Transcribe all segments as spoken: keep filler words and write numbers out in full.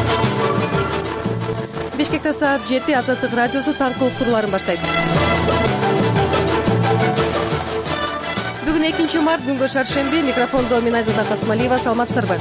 Бишкекте саат жети Азаттык радиосу таңкы уктурууларын баштайт. Бүгүн экинчи март, күнгө шаршемби. Микрофондо мен Айзада Касымалиева. Саламатсыздарбы?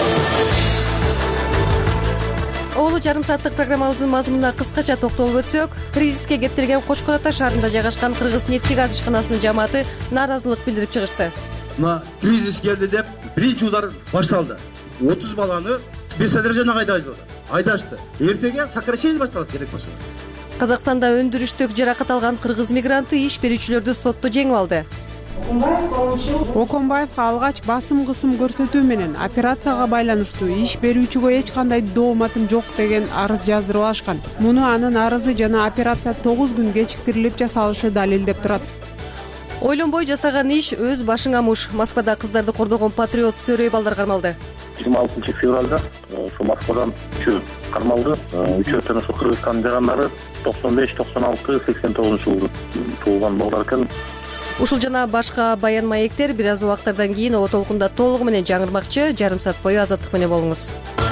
Оолу жарым сааттык программабыздын мазмунуна кыскача токтолуп өтсөк, кризиске кептирген Кочкор Ата шаарында жайгашкан Кыргыз нефти газ ишканасынын жамааты нааразылык билдирип чыгышты. Мына кризис келди деп биринчи удар башталды. отуз баланы спецодряжениеге айдашты. Айдашты. Эртеге сокращение башталат керек болсо. Казакстанда өндүрүштүк жаракат алган кыргыз мигранты иш берүүчүлөрдү сотто жеңип алды. Оконбаевга алгач басым кысым көрсөтүү менен операцияга байланыштуу иш берүүчүгө эч кандай дооматым жок деген арыз жаздырып алышкан. Муну анын арызы жана операция тогуз күн кечиктирилип жасалышы далилдеп турат. Ойлонбой жасаган иш өз башыңа муш. Москвада кыздарды кордогон патриот Сөрөй балдар кармалды. жыйырма алтынчы февралда ошо Москвадан үчөө кармалды. Үчөөтөн ошо Кыргызстандын жарандары токсон беш, токсон алты, сексен тогузунчу жылы туулган балдар экен. Ушул жана башка баян маектер бир аз убактардан кийин Ого толкунда толугу менен жаңырмакчы. Жарым саат бою Азаттык менен болуңуз.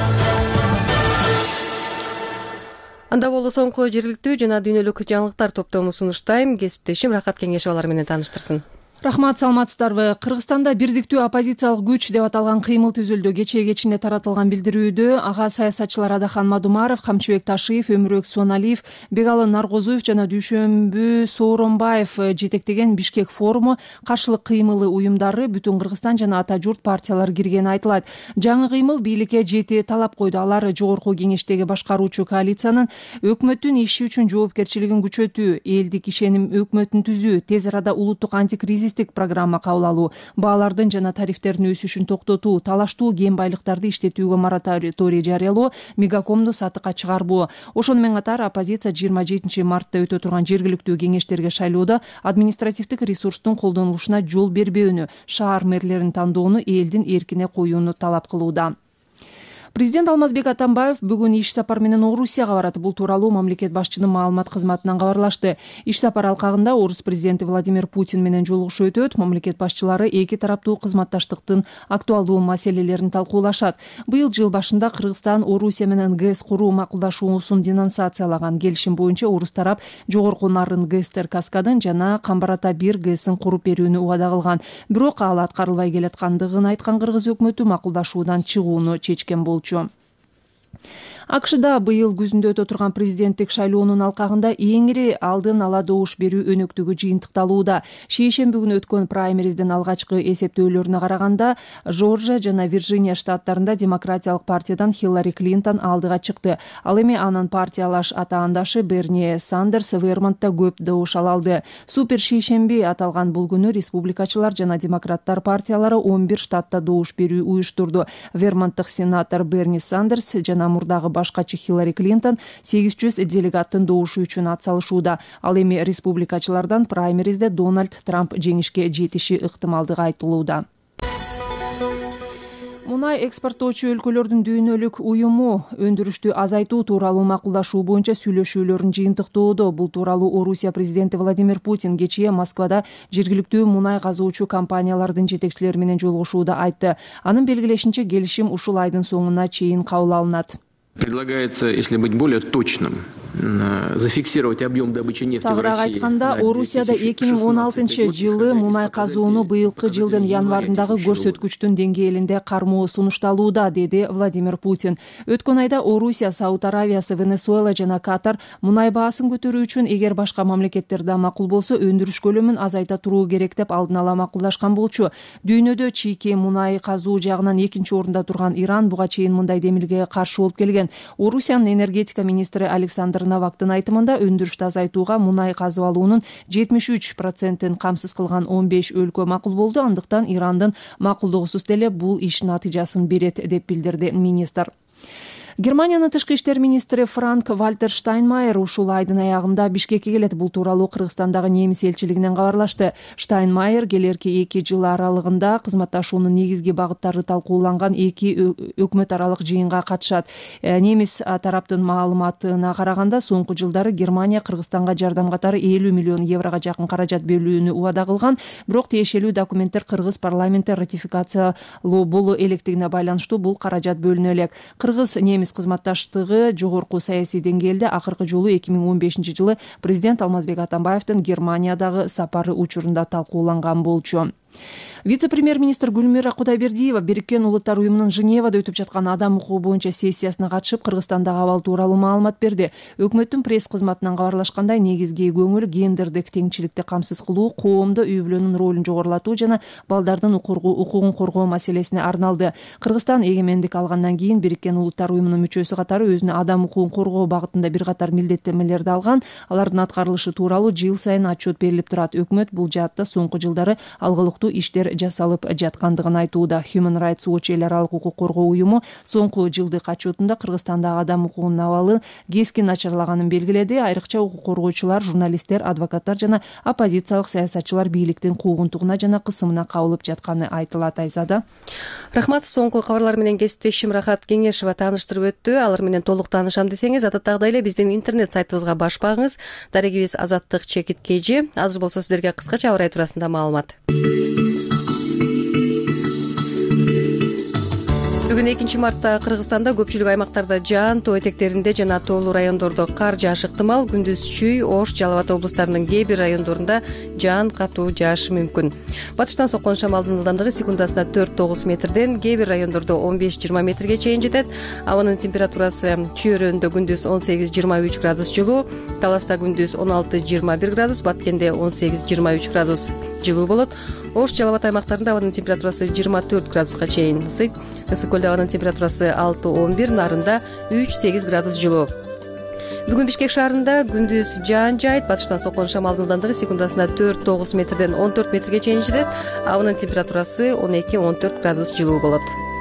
Анда болуу соңку жергиликтүү жана дүйнөлүк жаңылыктар топтому сунуштайм. Кесиптешим Рахат Кеңешов алар менен тааныштырсын. Рахмат, саламатсыздарбы? Кыргызстанда бирдиктүү оппозициялык күч деп аталган кыймыл түзүлдү. Кечээ кечинде таратылган билдирүүдө ага саясатчылар Адахан Мадумаров, Камчыбек Ташиев, Өмүрөк Суаналиев, Бегалы Наргозуев жана Дүйшөмбү Сооронбаев жетектеген Бишкек форуму, каршылык кыймылы уюмдары, Бүтүн Кыргызстан жана Ата журт партиялары киргени айтылат. Жаңы кыймыл бийликке жети талап койду. Алар жогорку кеңештеги башкаруучу коалициянын өкмөттүн иши үчүн жоопкерчилигин күчөтүү, элдик ишеним өкмөтүн түзүү, тез арада улуттук антикризис программа кабыл алуу, баалардын жана тарифтердин өсүшүн токтотуу, талаштуу кен байлыктарды иштетүүгө мораторий жарыялоо, Мегакомду сатыкка чыгарбоо. Ошону менен катар оппозиция жыйырма жетинчи мартта өтө турган жергиликтүү кеңештерге шайлоодо административдик ресурстун колдонулушуна жол бербөөнү, шаар мэрлерин тандоону элдин эркине коюуну талап кылууда. Президент Алмазбек Атамбаев бүгүн иш сапар менен Орусияга барат. Бул тууралуу мамлекет башчынын маалымат кызматынан кабарлашты. Иш сапар алкагында Орус президенти Владимир Путин менен жолугушуу өтөт. Мамлекет башчылары эки тараптуу кызматташтыктын актуалдуу маселелерин талкуулашат. Быйыл жыл башында Кыргызстан Орусия менен ГЭС куруу макулдашуусун денонсациялаган. Келишим боюнча Орус тарап жогорку нарын ГЭСтер Каскадын жана Камбар Ата бир ГЭСин куруп берүүнү убада кылган. Бирок ал аткарылбай келаткандыгын айткан Кыргыз өкмөтү макулдашуудан чыгууну чечкен болчу. АКШда быйыл күзүндө өтө турган президенттик шайлоонун алкагында эңири алдын ала добуш берүү өнөктүгү жыйынтыкталууда. Шейшемби күнү өткөн праймериздин алгачкы эсептөөлөрүнө караганда Жоржия жана Вирджиния штаттарында Демократиялык партиядан Хиллари Клинтон алдыга чыкты. Ал эми анын партиялаш атаандашы Берни Сандерс Вермонтта көп добуш ала алды. Супер шейшемби аталган бул күнү республикачылар жана демократтар партиялары он бир штатта добуш берүү уюштурду. Вермонттук сенатор Берни Сандерс жана мурдагы башкачы Хиллари Клинтон сегиз жүз делегаттын добушу үчүн атсалышууда. Ал эми республикачылардан праймеризде Дональд Трамп жеңишке жетиши ыктымалдыгы айтылууда. Мунай экспорттоочу өлкөлөрдүн дүйнөлүк уюму өндүрүштү азайтуу тууралуу макулдашуу боюнча сүйлөшүүлөрүн жыйынтыктоодо. Бул тууралуу Орусия президенти Владимир Путин кечээ Москвада жергиликтүү мунай казуучу компаниялардын жетекчилери менен жолугушууда айтты. Анын белгилешинче, келишим ушул айдын соңуна чейин кабыл алынат. Предлагается, если быть более точным, зафиксировать объем добычи нефти в России. Айтканда, Орусияда эки миң он алтынчы жылы мунай казууну быйылкы жылдын январындагы көрсөткүчтүн деңгээлинде кармоо сунушталууда, деди Владимир Путин. Өткөн айда Орусия, Сауд Аравиясы, Венесуэла жана Катар мунай баасын көтөрүү үчүн эгер башка мамлекеттер да макул болсо өндүрүш көлөмүн азайта туруу керек деп алдын ала макулдашкан болчу. Дүйнөдө чийки мунай казуу жагынан экинчи орунда турган Иран буга чейин мындай демилгеге каршы болуп келген. Орусиянын энергетика министри Александр Навактын айтымында өндүрүштү азайтууга мунай казып алуунун жетимиш үч процентин камсыз кылган он беш өлкө макул болду. Андыктан Ирандын макулдугусуз деле бул иш натыйжасын берет деп билдирди министр. Германиянын тышкы иштер министри Франк Вальтер Штайнмайер ушул айдын аягында Бишкекке келет. Бул тууралуу Кыргызстандагы немис элчилигинен кабарлашты. Штайнмайер келерки эки жыл аралыгында кызматташуунун негизги багыттары талкууланган эки өкмөт аралык жыйынга катышат. Немис тараптын маалыматына караганда, соңку жылдары Германия Кыргызстанга жардам катары элүү миллион еврого жакын каражат бөлүүнү убада кылган. Бирок тиешелүү документтер Кыргыз парламенти ратификациялоо боло электигине байланыштуу бул каражат бөлүнө элек. Кыргыз немис немис кызматташтыгы жогорку саясий деңгээлде акыркы жолу эки миң он бешинчи жылы президент Алмазбек Атамбаевдин Германиядагы сапары учурунда талкууланган болчу. Вице-премьер-министр Гүлмира Кудайбердиева Бириккен Улуттар уюмунун Женевада өтүп жаткан адам укугу боюнча сессиясына катышып, Кыргызстандагы абал тууралуу маалымат берди. Өкмөттүн пресс кызматынан кабарлашкандай, негизги көңүл гендердик теңчиликти камсыз кылуу, коомдо үй бүлөнүн ролун жогорулатуу жана балдардын укугун коргоо маселесине арналды. Кыргызстан эгемендик алгандан кийин Бириккен Улуттар уюмунун мүчөсү катары өзүнө адам укугун коргоо багытында бир катар милдеттенмелерди алган. Алардын аткарылышы тууралуу жыл сайын отчет берилип турат. Өкмөт бул жаатта соңку жылдары алгылыктуу иштер жасалып жаткандыгын айтууда. Human Rights Watch эл аралык укук коргоо уюму соңку жылдык отчетунда Кыргызстандагы адам укугунун абалы кескин начарлаганын белгиледи. Айрыкча укук коргоочулар, журналисттер, адвокаттар жана оппозициялык саясатчылар бийликтин куугунтугуна жана кысымына кабылып жатканы айтылат. Айзада. Рахмат. Соңку кабарлар менен кесиптешим Рахат Кеңешова тааныштырып өттү. Алар менен толук таанышам десеңиз, адаттагыдай эле биздин интернет сайтыбызга баш багыңыз. Дарегибиз Азаттык чекит kg. Азыр болсо сиздерге кыскача аба ырайы туурасында маалымат. Бүгүн экинчи мартта Кыргызстанда көпчүлүк аймактарда жаан, тоо этектеринде жана тоолуу райондордо кар жаашы ыктымал. Күндүз Чүй, Ош, Жалал Абад облустарынын кээ бир райондорунда жаан, катуу жаашы мүмкүн. Батыштан соккон шамалдын ылдамдыгы секундасына төрт тогуз метрден, кээ бир райондордо он беш жыйырма метрге чейин жетет. Абанын температурасы Чүй өрөөнүндө күндүз он сегиз жыйырма үч градус жылуу, Таласта күндүз он алты жыйырма бир градус, Баткенде он сегиз жыйырма үч градус жылуу болот. Ош, Жалал Абад аймактарында абанын температурасы жыйырма төрт градуска чейин ысыйт. Ысык көлдө абанын температурасы алты он бир, Нарында үч сегиз градус жылуу. Бүгүн Бишкек шаарында күндүз жаан жайт, батыштан соккон шамалдын ылдамдыгы секундасына төрт тогуз метрден он төрт метрге чейин жетет. Абанын температурасы он эки он төрт градус жылуу болот.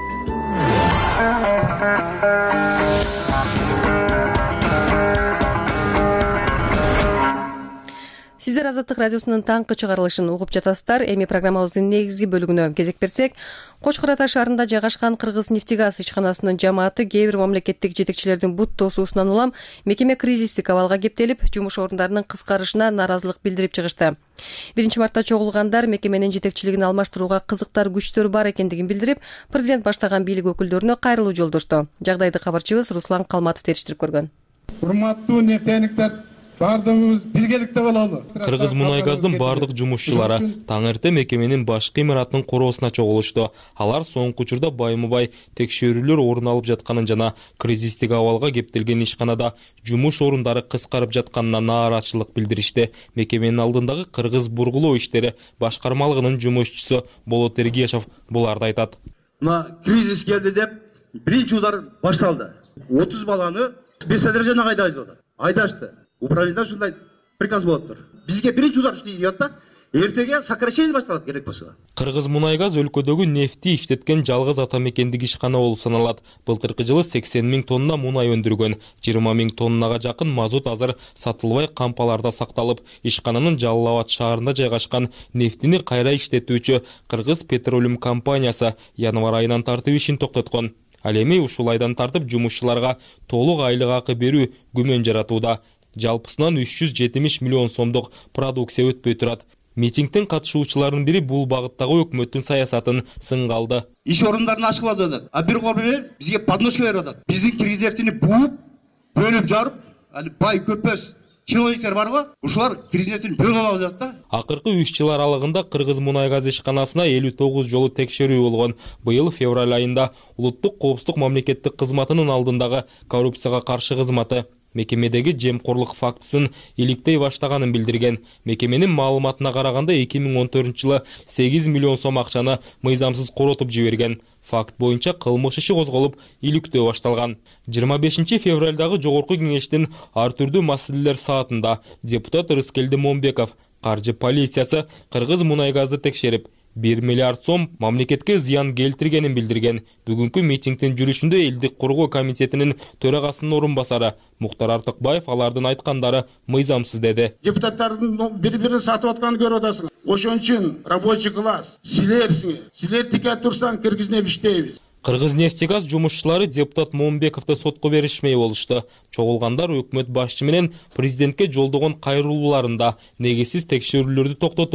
Сиздер Азаттык радиосунун таңкы чыгарылышын угуп жатасыздар. Эми программабыздын негизги бөлүгүнө кезек берсек, Кочкор Ата шаарында жайгашкан Кыргыз нефтегаз ишканасынын жамааты кээ бир мамлекеттик жетекчилердин бут тосуусунан улам мекеме кризистик абалга кептелип, жумуш орундарынын кыскарышына нааразылык билдирип чыгышты. биринчи мартта чогулгандар мекеменин жетекчилигин алмаштырууга кызыктар күчтөр бар экендигин билдирип, президент баштаган бийлик өкүлдөрүнө кайрылуу жолдошту. Жагдайды кабарчыбыз Руслан Калматов териштирип көргөн. Урматтуу нефтяниктер, бардыгыбыз биргеликте бололу. Кыргыз мунайгаздын бардык жумушчулары таң эрте мекеменин башкы имаратынын короосуна чогулушту. Алар соңку учурда баймы-бай текшерүүлөр орун алып жатканын жана кризистик абалга кептелген ишканада жумуш орундары кыскарып жатканына нааразычылык билдиришти. Мекеменин алдындагы Кыргыз бургулоо иштери башкармалыгынын жумушчусу Болот Эргешов буларды айтат. Мына кризис келди деп биринчи удар башталды. отуз баланы спецодряжениеге айдап жатат. Айдашты. Управлениядан ушундай приказ болуп тур. Бизге биринчи удар ушундай деп атат. Эртеге сокращение башталат керек болсо. Кыргыз мунайгаз өлкөдөгү нефти иштеткен жалгыз ата мекендик ишкана болуп саналат. Былтыркы жылы сексен миң тонна мунай өндүргөн, жыйырма миң тоннага жакын мазут азыр сатылбай кампаларда сакталып, ишкананын Жалал Абад шаарында жайгашкан нефтини кайра иштетүүчү Кыргыз Петролиум компаниясы январь айынан тартып ишин токтоткон. Ал эми ушул айдан тартып жумушчуларга толук айлык акы берүү күмөн жаратууда. Жалпысынан үч жүз жетимиш миллион сомдук продукция өтпөй турат. Митингдин катышуучуларынын бири бул багыттагы өкмөттүн саясатын сынга алды. Иш орундарын ачкылап жатат. А бир кол бизге подножка берип атат. Биздин киргиз нефтини бууп, бөлүп жарып, али бай көпөс чиновниктер барбы? Ушулар киргиз нефтини бөлүп алып жатат да. Акыркы үч жыл аралыгында Кыргыз мунайгаз ишканасына элүү тогуз жолу текшерүү болгон. Быйыл февраль айында улуттук коопсуздук мамлекеттик кызматынын алдындагы коррупцияга каршы кызматы мекемедеги жемкорлук фактысын иликтей баштаганын билдирген. Мекеменин маалыматына караганда эки миң он төртүнчү жылы сегиз миллион сом акчаны мыйзамсыз коротуп жиберген. Факт боюнча кылмыш иши козголуп, иликтөө башталган. жыйырма бешинчи февралдагы жогорку кеңештин ар түрдүү маселелер саатында депутат Рыскелди Момбеков каржы полициясы Кыргыз мунайгазды текшерип, бир миллиард сом мамлекетке зыян келтиргенин билдирген. Бүгүнкү митингдин жүрүшүндө элдик коргоо комитетинин төрагасынын орун басары Муктар Артыкбаев алардын айткандары мыйзамсыз деди. Депутаттардын бири-бирин сатып атканын көрүп атасың. Ошон үчүн рабочий класс силерсиң. Силер тике турсаң киргизип иштейбиз. Кыргыз нефтегаз жумушчулары депутат Момбековду сотко беришмей болушту. Чогулгандар өкмөт башчы менен президентке жолдогон кайрылууларында негизсиз текшерүүлөрдү токтотуу,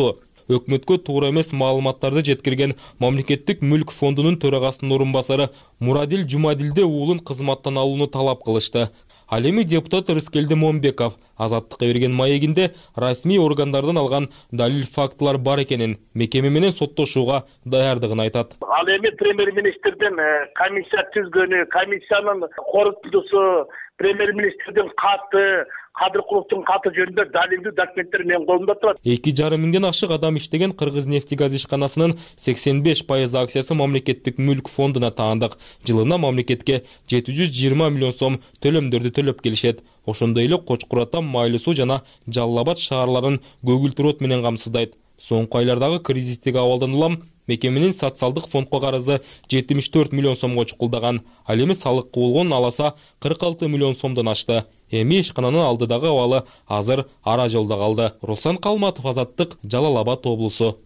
өкмөткө туура эмес маалыматтарды жеткирген Мамлекеттик мүлк фондунун төрагасынын орун басары Мурадил Жумадилде уулун кызматтан алууну талап кылышты. Ал эми депутат Рыскелди Момбеков Азаттыкка берген маегинде расмий органдардан алган далил фактылар бар экенин, мекеме менен соттошууга даярдыгын айтат. Ал эми премьер-министрден комиссия түзгөнү, комиссиянын корутундусу, премьер-министрдин каты, Кадыркуловдун каты жөнүндө далилдүү документтер менин колумда турат. эки жарым миңден ашык адам иштеген Кыргыз нефтегаз ишканасынын сексен беш пайыз акциясы Мамлекеттик мүлк фондуна таандык. Жылына мамлекетке жети жүз жыйырма миллион сом төлөмдөрдү төлөп келишет. Ошондой эле Кочкур Ата, Майлы Суу жана Жалал Абад шаарларын көгүлтүр от менен камсыздайт. Соңку айлардагы кризистик абалдан улам мекеменин социалдык фондко карызы жетимиш төрт миллион сомго чукулдаган. Ал эми салык куулгон аласа кырк алты миллион сомдон ашты. Эми ишкананын алдыдагы абалы азыр ара жолдо калды. Руслан Калматов, Азаттык, Жалал Абад облусу.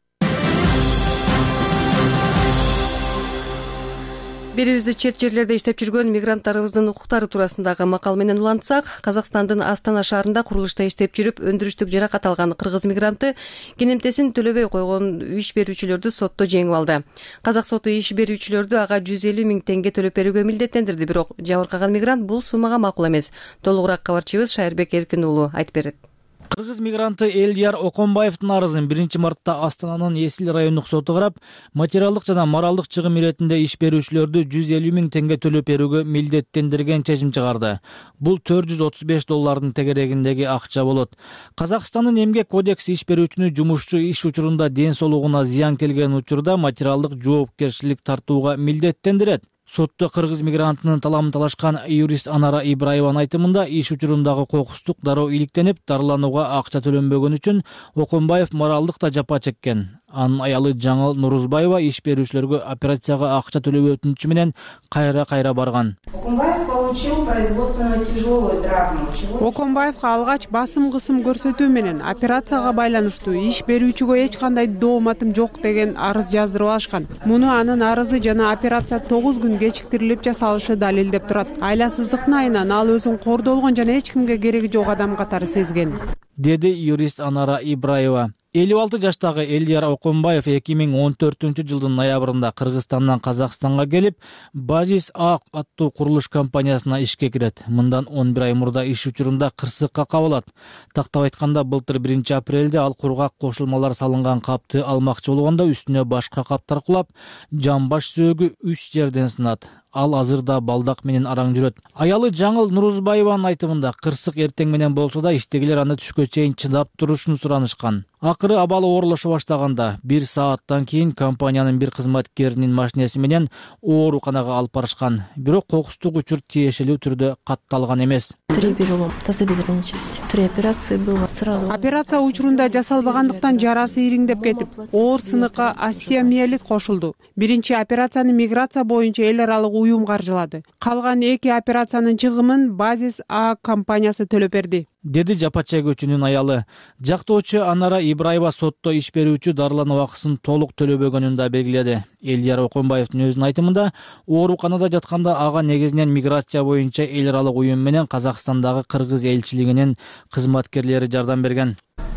Берибизди чет жерлерде иштеп жүргөн мигранттарыбыздын укуктары туурасындагы макал менен улантсак, Казакстандын Астана шаарында курулушта иштеп жүрүп өндүрүштүк жаракат алган кыргыз мигранты кенемтесин төлөбөй койгон иш берүүчүлөрдү сотто жеңип алды. Казак соту иш берүүчүлөрдү ага жүз элүү миң теңге төлөп берүүгө милдеттендирди, бирок жабыркаган мигрант бул суммага макул эмес. Толугураак кабарчыбыз Шайырбек Эркин уулу айтып берет. Кыргыз мигранты Элдияр Оконбаевдин арызын биринчи мартта Астананын Эсил райондук соту карап, материалдык жана моралдык чыгым иретинде иш берүүчүлөрдү жүз элүү миң теңге төлөп берүүгө милдеттендирген чечим чыгарды. Бул төрт жүз отуз беш доллардын тегерегиндеги акча болот. Казакстандын эмгек кодекси иш берүүчүнү жумушчу иш учурунда ден соолугуна зыян келген учурда материалдык жоопкерчилик тартууга милдеттендирет. Сотто кыргыз мигрантынын таламын талашкан юрист Анара Ибраеванын айтымында иш учурундагы кокустук дароо иликтенип, дарыланууга акча төлөнбөгөн үчүн Оконбаев моралдык да жапа чеккен. Анын аялы Жаңыл Нурузбаева иш берүүчүлөргө операцияга акча төлөө өтүнүчү менен кайра-кайра барган. Оконбаев получил производственную тяжелую травму. Оконбаевга алгач басым кысым көрсөтүү менен операцияга байланыштуу иш берүүчүгө эч кандай дооматым жок деген арыз жаздырып алышкан. Муну анын арызы жана операция тогуз күн кечиктирилип жасалышы далилдеп турат. Айласыздыктын айынан ал өзүн кордолгон жана эч кимге кереги жок адам катары сезген, деди юрист Анара Ибраева. элүү алты жаштагы Элдияр Оконбаев эки миң он төртүнчү жылдын ноябрында Кыргызстандан Казакстанга келип, Базис А аттуу курулуш компаниясына ишке кирет. Мындан он бир ай мурда иш учурунда кырсыкка кабылат. Тактап айтканда, былтыр биринчи апрелде ал кургак кошулмалар салынган капты алмакчы болгондо үстүнө башка каптар кулап, жамбаш сөөгү үч жерден сынат. Ал азырда балдак менен араң жүрөт. Аялы Жаңыл Нурузбаеванын айтымында, кырсык эртең менен болсо да иштегилер аны түшкө чейин чыдап турушун суранышкан. Акыры абалы оорлошо баштаганда бир сааттан кийин компаниянын бир кызматкеринин машинеси менен ооруканага алып барышкан. Бирок кокустук учур тиешелүү түрдө катталган эмес. Три перелома тазобедренной части. Три операции было сразу. Операция учурунда жасалбагандыктан жарасы ириңдеп кетип, оор сыныкка остеомиелит кошулду. Биринчи операцияны миграция боюнча эл аралык уюм каржылады. Калган эки операциянын чыгымын Базис А компаниясы төлөп берди, деди жапа чегүүчүнүн аялы. Жактоочу Анара Ибраева сотто иш берүүчү дарылануу акысын толук төлөбөгөнүн да белгиледи. Элдияр Оконбаевдин өзүнүн айтымында, ооруканада жатканда ага негизинен миграция боюнча эл аралык уюм менен Казакстандагы кыргыз элчилигинин кызматкерлери жардам берген.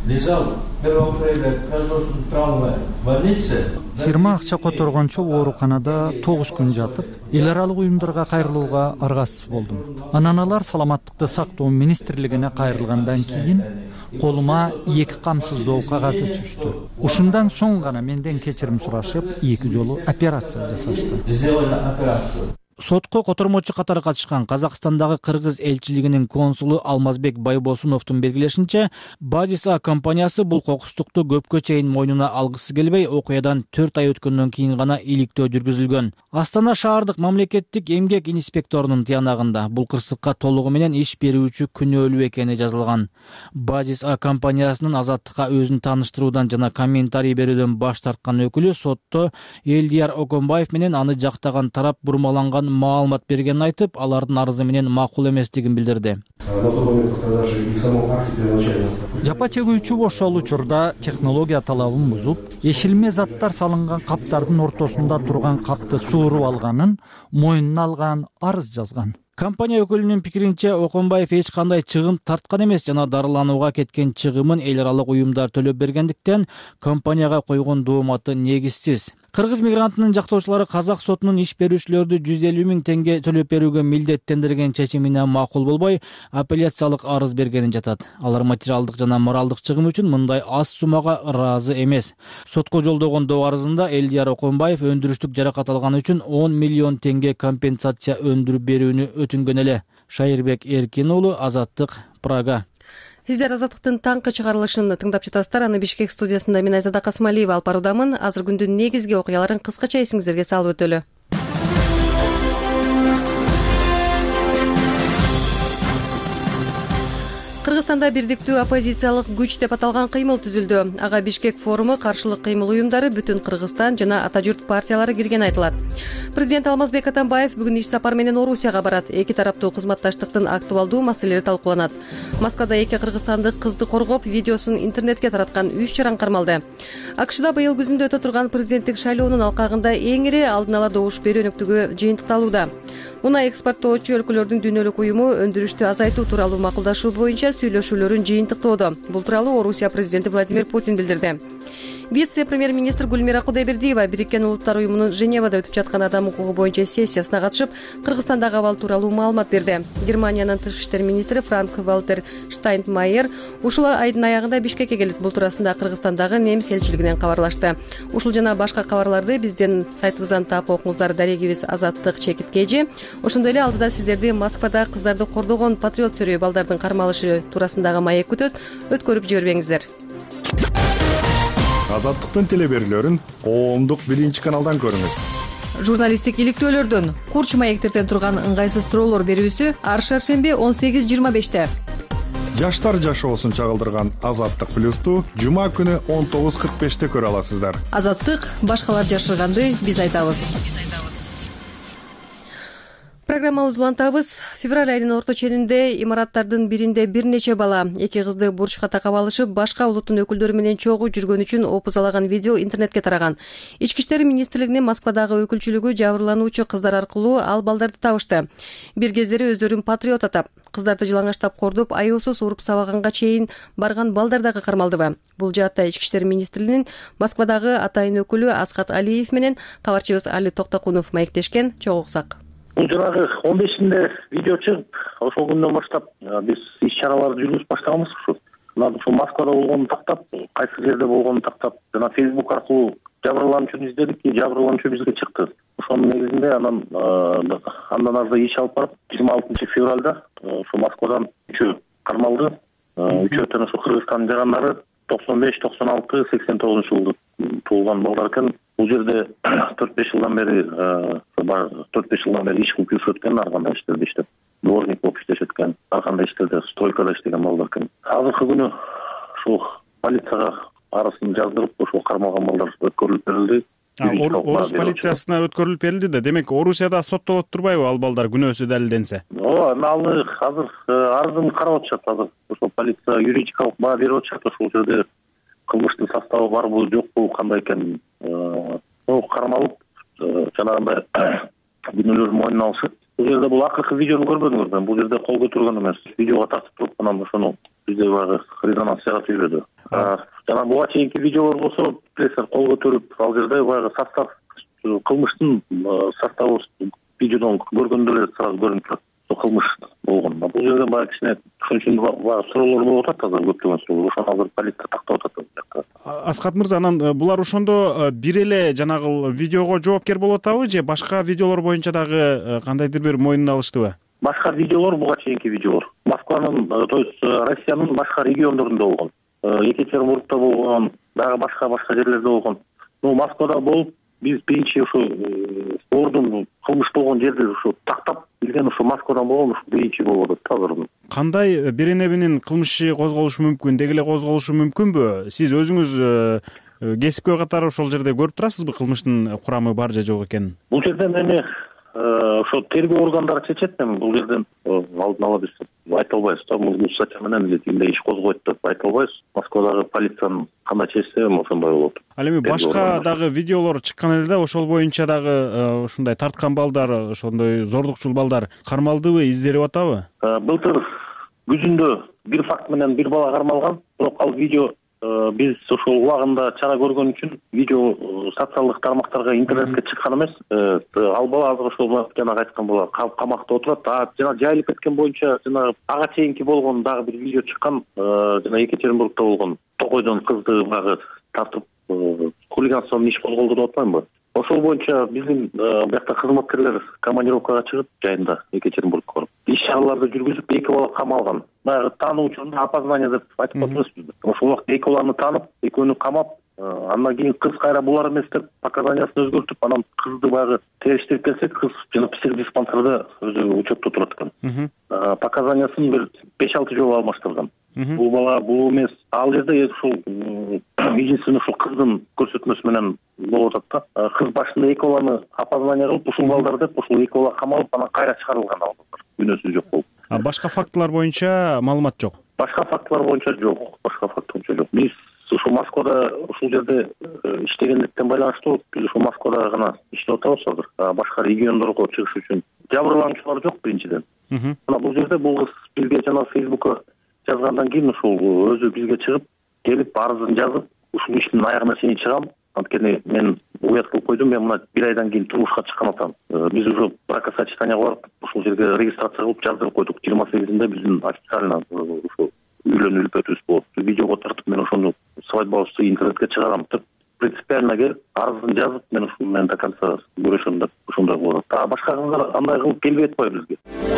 Фирма акча которгончо ооруканада тогуз күн жатып, эл аралык уюмдарга кайрылууга аргасыз болдум. Анан алар саламаттыкты сактоо министрлигине кайрылгандан кийин колума эки камсыздоо кагазы түштү. Ушундан соң гана менден кечирим сурашып, эки жолу операция жасашты. Сотко котормочу катары катышкан Казакстандагы кыргыз элчилигинин консулу Алмазбек Байбосуновдун белгилешинче, Базис А компаниясы бул кокустукту көпкө чейин мойнуна алгысы келбей, окуядан төрт ай өткөндөн кийин гана иликтөө жүргүзүлгөн. Астана шаардык мамлекеттик эмгек инспекторунун тыянагында бул кырсыкка толугу менен иш берүүчү күнөөлүү экени жазылган. Базис А компаниясынын Азаттыкка өзүн тааныштыруудан жана комментарий берүүдөн баш тарткан өкүлү сотто Элдияр Оконбаев менен аны жактаган тарап бурмаланган маалымат бергенин айтып, алардын арызы менен макул эместигин билдирди. Жапа чегүүчү ошол учурда технология талабын бузуп, эшилме заттар салынган каптардын ортосунда турган капты сууруп алганын мойнуна алган, арыз жазган. Компания өкүлүнүн пикиринче, Оконбаев эч кандай чыгым тарткан эмес жана дарыланууга кеткен чыгымын эл аралык уюмдар төлөп бергендиктен компанияга койгон дооматы негизсиз. Кыргыз мигрантынын жактоочулары казак сотунун иш берүүчүлөрдү жүз элүү миң теңге төлөп берүүгө милдеттендирген чечимине макул болбой, апелляциялык арыз бергенин жатат. Алар материалдык жана моралдык чыгым үчүн мындай аз суммага ыраазы эмес. Сотко жолдогон доо арызында Элдияр Оконбаев өндүрүштүк жаракат алганы үчүн он миллион теңге компенсация өндүрүп берүүнү өтүнгөн эле. Шайырбек Эркин уулу, Азаттык, Прага. Сиздер Азаттыктын таңкы чыгарылышын тыңдап жатасыздар. Аны Бишкек студиясында мен Айзада Касымалиева алып баруудамын. Азыр күндүн негизги окуяларын кыскача эсиңиздерге салып өтөлү. Кыргызстанда бирдиктүү оппозициялык күч деп аталган кыймыл түзүлдү. Ага Бишкек форуму, каршылык кыймыл уюмдары, Бүтүн Кыргызстан жана Ата журт партиялары кирген айтылат. Президент Алмазбек Атамбаев бүгүн иш сапар менен Орусияга барат. Эки тараптуу кызматташтыктын актуалдуу маселелери талкууланат. Москвада эки кыргызстандык кызды коргоп, видеосун интернетке тараткан үч жаран кармалды. АКШда быйыл күзүндө өтө турган президенттик шайлоонун алкагында эң ири алдын ала добуш берүү өнөктүгү жыйынтыкталууда. Мунай экспорттоочу өлкөлөрдүн дүйнөлүк уюму өндүрүштү азайтуу тууралуу макулдашуу боюнча сүйлөшүүлөрүн жыйынтыктоодо. Бул тууралуу Орусия президенти Владимир Путин билдирди. Вице-премьер-министр Гүлмира Кудайбердиева Бириккен Улуттар уюмунун Женевада өтүп жаткан адам укугу боюнча сессиясына катышып, Кыргызстандагы абал тууралуу маалымат берди. Германиянын тышкы иштер министри Франк Валтер Штайнмайер ушул айдын аягында Бишкекке келет. Бул туурасында Кыргызстандагы немис элчилигинен кабарлашты. Ушул жана башка кабарларды биздин сайтыбыздан таап окуңуздар. Дарегибиз Азаттык чекит кежи. Ошондой эле алдыда сиздерди Москвада кыздарды кордогон патриот сөрөй балдардын кармалышы туурасындагы маек күтөт. Өткөрүп жибербеңиздер. Азаттыктын телеберүүлөрүн коомдук биринчи каналдан көрүңүз. Журналисттик иликтөөлөрдөн, курч маектерден турган ыңгайсыз суроолор берүүсү ар шаршемби он сегиз жыйырма беште. Жаштар жашоосун чагылдырган Азаттык плюсту жума күнү он тогуз кырк беште көрө аласыздар. Азаттык башкалар жашырганды биз айтабыз. Программабызды улантабыз. Февраль айынын орто ченинде имараттардын биринде бир нече бала эки кызды бурчка такап алышып, башка улуттун өкүлдөрү менен чогуу жүргөн үчүн опузалаган видео интернетке тараган. Ички иштер министрлигинин Москвадагы өкүлчүлүгү жабырлануучу кыздар аркылуу ал балдарды табышты. Бир кездери өздөрүн патриот атап, кыздарды жылаңаштап кордоп, аюусуз уруп сабаганга чейин барган балдар дагы кармалдыбы? Бул жаатта Ички иштер министрлигинин Москвадагы атайын өкүлү Аскат Алиев менен кабарчыбыз Али Токтокунов маектешкен. Чогуу уксак. Бул жанагы он бешинде видео чыгып, ошол күндөн баштап биз иш чараларды жүргүзүп баштаганбыз ушу. Анан ушул Москвада болгонун тактап, кайсы жерде болгонун тактап, жана Facebook аркылуу жабырлануучуну издедик, жабырлануучу бизге чыкты. Ошонун негизинде анан андан ары иш алып барып, жыйырма алтынчы февралда ушу Москвадан үчөө кармалды. Үчөө тең ушу Кыргызстандын жарандары токсон беш, токсон алты, сексен тогузунчу жылда туулган балдар экен. Бул жерде төрт беш жылдан бери төрт беш жылдан бери иш кылып жүрүшөткөн, ар кандай иштерде иштеп, дворник болуп иштешеткен, ар кандай иштерде стройкада иштеген балдар экен. Азыркы күнү ушул полицияга арызын жаздырып, ушул кармалган балдар өткөрүлүп берилди. Орус полициясына өткөрүлүп берилди да. Демек, Орусияда соттолот турбайбы ал балдар күнөөсү далилденсе? Ооба, аны азыр арызын карап атышат. Азыр ушул полиция юридикалык баа берип атышат. Ушул жерде кылмыштын составы барбы, жокпу, кандай экенин кармалып, жанагындай күнөөлөрдү мойнуна алышып. Бул жерде бул акыркы видеону көрбөдүңүз, бул жерде кол көтөргөн эмес. Видеого тартып туруп, анан ошону бизде баягы резонансияга тийбеди. Жана буга чейинки видеолор болсо, пресса кол көтөрүп, ал жерде баягы состав, кылмыштын составы видеодон көргөндө эле сразу көрүнүп турат. Кылмыш болгон. Бул жерде баягы кичине түшүнчүн баягы суроолор болуп атат, азыр көптөгөн суроолор. Ошону азыр полиция тактап атат. Аскат мырза, анан булар ошондо бир эле жанагы видеого жоопкер болуп атабы же башка видеолор боюнча дагы кандайдыр бир мойнуна алыштыбы? Башка видеолор, буга чейинки видеолор. Москванын, то есть Россиянын башка региондорунда болгон. Екатеринбургда болгон, дагы башка-башка жерлерде болгон. Ну, Москвада болуп, биз биринчи ушу ордун кылмыш болгон жерде ушу тактап билген ушу Москвадан болгон ушу биринчи болуп атат азыр. Кандай беренебинин кылмышы козголушу мүмкүн, деги эле козголушу мүмкүнбү? Сиз өзүңүз кесипкөй катары ошол жерде көрүп турасызбы кылмыштын курамы бар же жок экенин? Бул жерден эми ошо тергөө органдары чечет, эми бул жерден алдын ала биз айта албайбыз да, бул статья менен эле тигиндей иш козгойт деп айта албайбыз. Москвадагы полициянын кандай чечсе ошондой болот. Ал эми башка дагы видеолор чыккан эле да, ошол боюнча дагы ушундай тарткан балдар, ошондой зордукчул балдар кармалдыбы, изделип атабы? Былтыр күзүндө бир факт менен бир бала кармалган, бирок ал видео биз ошол убагында чара көргөн үчүн видео социалдык тармактарга, интернетке чыккан эмес. Ал бала азыр ошол жана айткан бала камакта отурат. А жана жайылып кеткен боюнча жана ага чейинки болгон дагы бир видео чыккан, жана Екатеринбургда болгон токойдон кызды багы тартып хулиганством иш козголду деп атпаймынбы? Ошол боюнча биздин биякта кызматкерлер командировкага чыгып жайында Екатеринбургка барып иш чараларды жүргүзүп, эки бала камалган. Баягы таануу учурунда опознание деп айтып атабыз биз. Ошол убакта эки баланы таанып, экөөнү камап, андан кийин кыз кайра булар эмес деп показаниясын өзгөртүп, анан кызды баягы териштирип келсек, кыз жана психдиспансерде өзү учетто турат экен. Показаниясын бир беш алты жолу алмаштырган. Бул бала бул эмес. Ал жерде ушул единственный ушул кыздын көрсөтмөсү менен болуп атат да. Кыз башында эки баланы опознание кылып, ушул балдар деп ушул эки бала камалып, анан кайра чыгарылган ал балдар. Күнөөсү жок болуп. А башка фактылар боюнча маалымат жок. Башка фактылар боюнча жок. Башка факт боюнча жок. Биз ушул Москвада ушул жерде иштегендиктен байланыштуу биз ушул Москвада гана иштеп атабыз азыр. Башка региондорго чыгыш үчүн жабырлануучулар жок биринчиден. Мына бул жерде бул кыз бизге жана Фейсбукка жазгандан кийин ушул өзү бизге чыгып, келип арызын жазып, ушул иштин аягына чейин чыгам. Анткени мен уят кылып койдум, мен мына бир айдан кийин турмушка чыккан атам. Биз уже бракосочетанияга барып, ушул жерге регистрация кылып жаздырып койдук. жыйырма сегизинде биздин официально ушул үйлөнүү үлпөтүбүз болот. Видеого тартып, мен ошону свадьбабызды интернетке чыгарам деп, принципиально келип, арызын жазып, мен ушул менен до конца күрөшөм деп ошондой болот. А башка кыздар андай кылып келбей атпайбы бизге?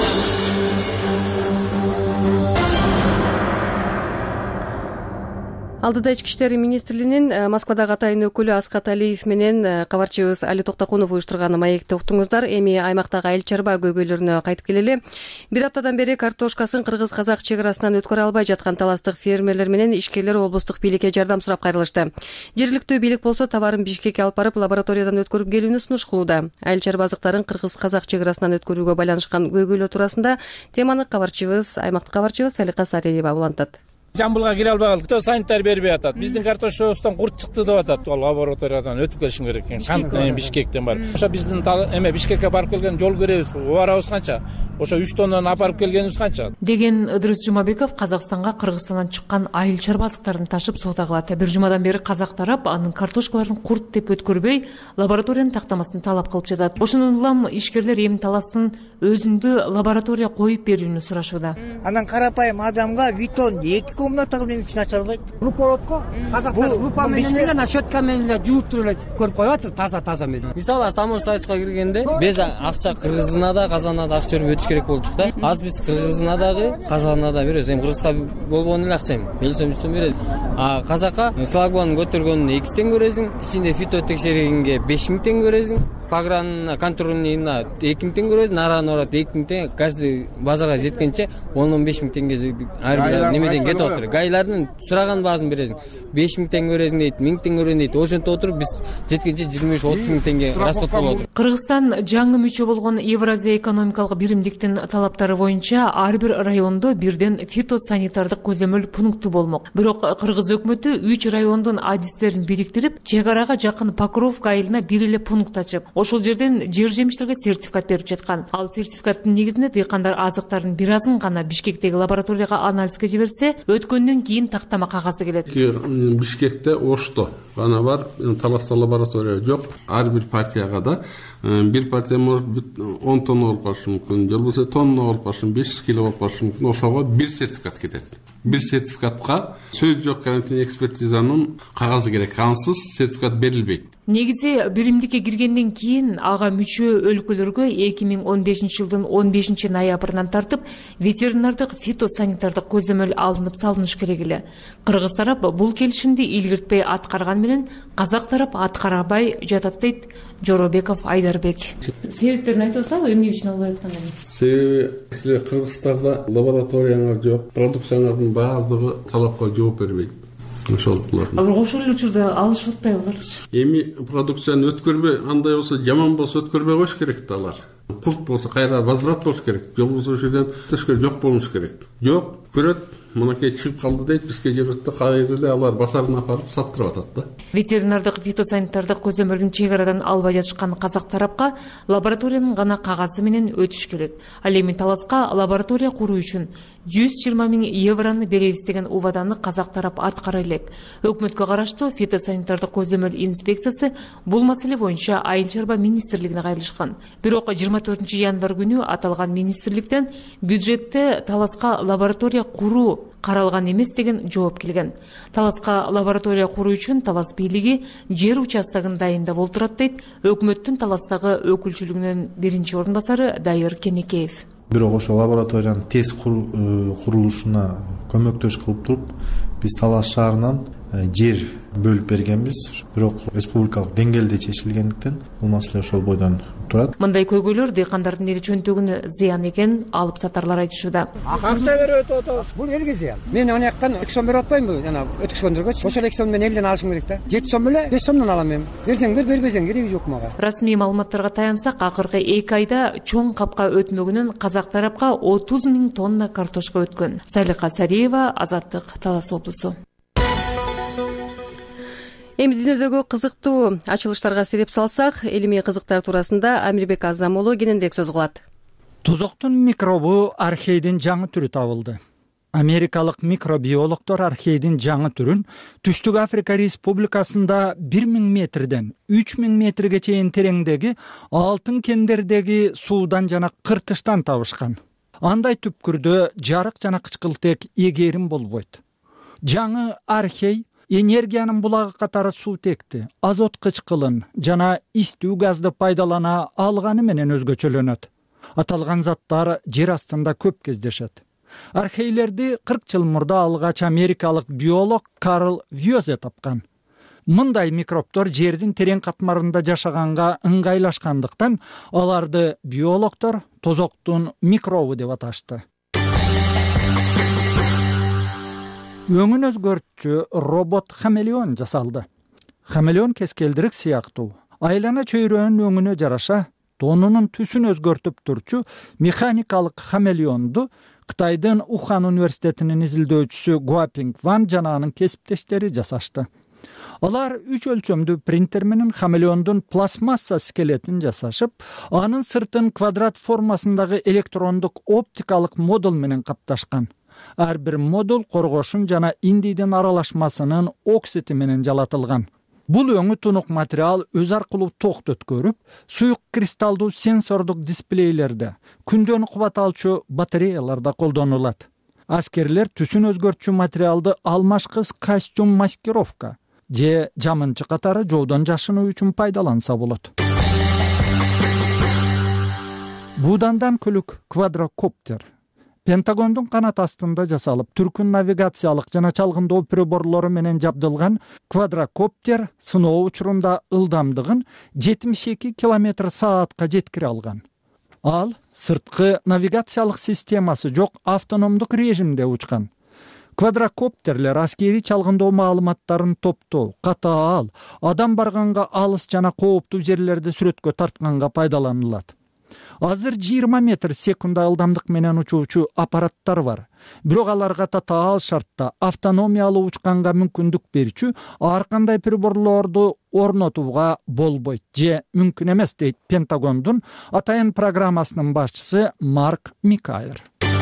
Алдыда ички иштер министрлигинин Москвадагы атайын өкүлү Аскат Алиев менен кабарчыбыз Али Токтокунов уюштурган маекти уктуңуздар. Эми аймактагы айыл чарба көйгөйлөрүнө кайтып келели. Бир аптадан бери картошкасын кыргыз-казак чек арасынан өткөрө албай жаткан таластык фермерлер менен ишкерлер облустук бийликке жардам сурап кайрылышты. Жергиликтүү бийлик болсо товарын Бишкекке алып барып лабораториядан өткөрүп келүүнү сунуш кылууда. Айыл чарба азыктарын кыргыз-казак чек арасынан өткөрүүгө байланышкан көйгөйлөр туурасында теманы кабарчыбыз, аймактык кабарчыбыз Салика Сариева улантат. Жамбылга кире албай калдык. Санитар бербей атат. Биздин картошкабыздан курт чыкты деп атат. Ал лабораториядан өтүп келишим керек экен. Кантип Бишкектен барып. Ошо биздин эме Бишкекке барып келген жол көрөбүз. Убарабыз канча? Ошо үч тоннаны апарып келгенибиз канча? Деген Ыдырыс Жумабеков Казакстанга Кыргызстандан чыккан айыл чарба азыктарын ташып сууга кылат. Бир жумадан бери казак тарап анын картошкаларын курт деп өткөрбөй, лабораториянын тактамасын талап кылып жатат. Ошондон улам ишкерлер эми таластын өзүндө лаборатория коюп берүүнү сурашууда. Анан карапайым адамга витон эки комнатага мен үчүн ача албайт. Лупа болот го. Казактар лупа менен эле насчетка менен эле жууп туруп эле көрүп коюп атат, таза-таза эмес. Мисалы тамош сайыска киргенде без акча кыргызына да, казагына да акча берип өтүш керек болчук да. Аз биз кыргызына дагы, казагына да беребиз. Эми кыргызга болгон эле акча эми. Белсем үчүн беребиз. А казакка шлагбаун көтөргөнүнө эки тең көрөсүң, ичинде фито текшергенге беш миң тең көрөсүң. Погран контрольныйына эки миң тең көрөсүң, нараны орап эки миң тең, каждый базарга жеткенче он он беш миң теңге ар бир немеден кетип атат. Гайлардын сураган баазын бересиң. беш миң тең көрөсүң дейт, миң тең көрөсүң дейт. Ошентип отуруп биз жеткенче жыйырма беш отуз миң теңге расход болуп атат. Кыргызстан жаңы мүчө болгон Евразия экономикалык биримдиктин талаптары боюнча ар бир райондо бирден фитосанитардык көзөмөл пункту болмок. Бирок кыргыз өкмөтү үч райондун адистерин бириктирип, чек арага жакын Покровка айылына бир эле пункт ачып, ошол жерден жер жемиштерге сертификат берип жаткан. Ал сертификаттын негизинде дыйкандар азыктардын бир азын гана Бишкектеги лабораторияга анализге жиберсе, өткөндөн кийин тактама кагазы келет. Бишкекте Ошто гана бар, таласта лаборатория жок. Ар бир партияга да бир партия может он тонна болуп калышы мүмкүн, же болбосо тонна болуп калышы, беш жүз кило болуп калышы мүмкүн. Ошого бир сертификат кетет. Бир сертификатка сөз жок карантин экспертизанын кагазы керек. Ансыз сертификат берилбейт. Негизи биримдикке киргенден кийин ага мүчө өлкөлөргө эки миң он бешинчи жылдын он бешинчи ноябрынан тартып ветеринардык фитосанитардык көзөмөл алынып салыныш керек эле. Кыргыз тарап бул келишимди илгиртпей аткарган менен казак тарап аткарбай жатат дейт Жоробеков Айдарбек. Себептерин айтып атабы, эмне үчүн албай атканын? Себеби силер Кыргызстанда лабораторияңар жок, продукциялардын баардыгы талапка жооп бербейт. Ошол булар. А бирок ошол эле учурда алышып атпайбы алар? Эми продукцияны өткөрбөй, андай болсо, жаман болсо өткөрбөй коюш керек да алар. курт болсо кайра возврат болуш керек, же болбосо ошол жерден төшкө жок болуш керек. Жок, көрөт, мынакей чыгып калды дейт, бизге жүрөт, кайра эле алар базарына апарып саттырып атат да. Ветеринардык фитосанитардык көзөмөлүн чек арадан албай жатышкан казак тарапка лабораториянын гана кагазы менен өтүш керек. Ал эми таласка лаборатория куруу үчүн жүз жыйырма миң евроны беребиз деген убаданы казак тарап аткара элек. Өкмөткө караштуу фитосанитардык көзөмөл инспекциясы бул маселе боюнча Айыл чарба министрлигине кайрылышкан. Бирок жыйырма төртүнчү январь күнү аталган министрликтен бюджетте таласка лаборатория куруу каралган эмес деген жооп келген. Таласка лаборатория куруу үчүн Талас бийлиги жер участогун дайындап олтурат дейт өкмөттүн Таластагы өкүлчүлүгүнүн биринчи орун басары Дайыр Кенекеев. Бирок ошол лабораториянын тез курулушуна көмөктөш кылып туруп, биз Талас шаарынан жер бөлүп бергенбиз. Бирок республикалык деңгээлде чечилгендиктен бул маселе ошол бойдон турат. Мындай көйгөйлөр дыйкандардын эл чөнтөгүнө зыян экенин алып сатарлар айтышууда. Акча берип өтөт. Бул элге зыян. Мен аны жактан эки сом берип атпаймынбы? Жана өткөзгөндөргө ошол эки сом менен элден алышым керек да. жети сом эле беш сомдон алам мен. Берсең бер, бербесең кереги жок мага. Расмий маалыматтарга таянсак, акыркы эки айда чоң капка өтмөгүнөн казак тарапка отуз миң тонна картошка өткөн. Салика Сариева, Азаттык, Талас облусу. Эми дүйнөдөгү кызыктуу ачылыштарга сереп салсак, илимий кызыктар туурасында Амирбек Азамолу кененирээк сөз кылат. Тузоктун микробу архейдин жаңы түрү табылды. Америкалык микробиологдор архейдин жаңы түрүн Түштүк Африка Республикасында бир миң метрден үч миң метрге чейин тереңдеги алтын кендердеги суудан жана кыртыштан табышкан. Андай түпкүрдө жарык жана кычкылтек эгерим болбойт. Жаңы архей энергиянын булагы катары суутекти, азот кычкылын жана истүү газды пайдалана алганы менен өзгөчөлөнөт. Аталган заттар жер астында көп кездешет. Архейлерди кырк жыл мурда алгач америкалык биолог Карл Вьозе тапкан. Мындай микробтор жердин терең катмарында жашаганга ыңгайлашкандыктан аларды биологдор тозоктун микробу деп аташты. Өңүн өзгөртчү робот хамелеон жасалды. Хамелеон кескелдирик сыяктуу. Айлана чөйрөнүн өңүнө жараша тонунун түсүн өзгөртүп турчу механикалык хамелеонду Кытайдын Ухан университетинин изилдөөчүсү Гуапинг Ван жана анын кесиптештери жасашты. Алар үч өлчөмдүү принтер менен хамелеондун пластмасса скелетин жасашып, анын сыртын квадрат формасындагы электрондук оптикалык модуль менен капташкан. Ар бир модуль коргошун жана индийдин аралашмасынын оксити менен жалатылган. Бул өңү тунук материал өз аркылуу токто өткөрүп, суюк кристалдуу сенсордук дисплейлерде, күндөн кубат алчу батареяларда колдонулат. Аскерлер түсүн өзгөртчү материалды алмашкыс костюм маскировка же жамынчы катары жоодон жашынуу үчүн пайдаланса болот. Будандан көлүк квадрокоптер Пентагондун канат астында жасалып, түркүн навигациялык жана чалгындоо приборлору менен жабдылган квадрокоптер сыноо учурунда ылдамдыгын жетимиш эки километр саатка жеткире алган. Ал сырткы навигациялык системасы жок автономдук режимде учкан. Квадрокоптерлер аскери чалгындоо маалыматтарын топтоо, катаал, адам барганга алыс жана кооптуу жерлерди сүрөткө тартканга пайдаланылат. Азыр жыйырма метр секунда ылдамдык менен учуучу аппараттар бар. Бирок аларга татаал шартта автономиялуу учканга мүмкүндүк берчү ар кандай приборлорду орнотууга болбойт же мүмкүн эмес дейт Пентагондун атайын программасынын башчысы Марк Микайр.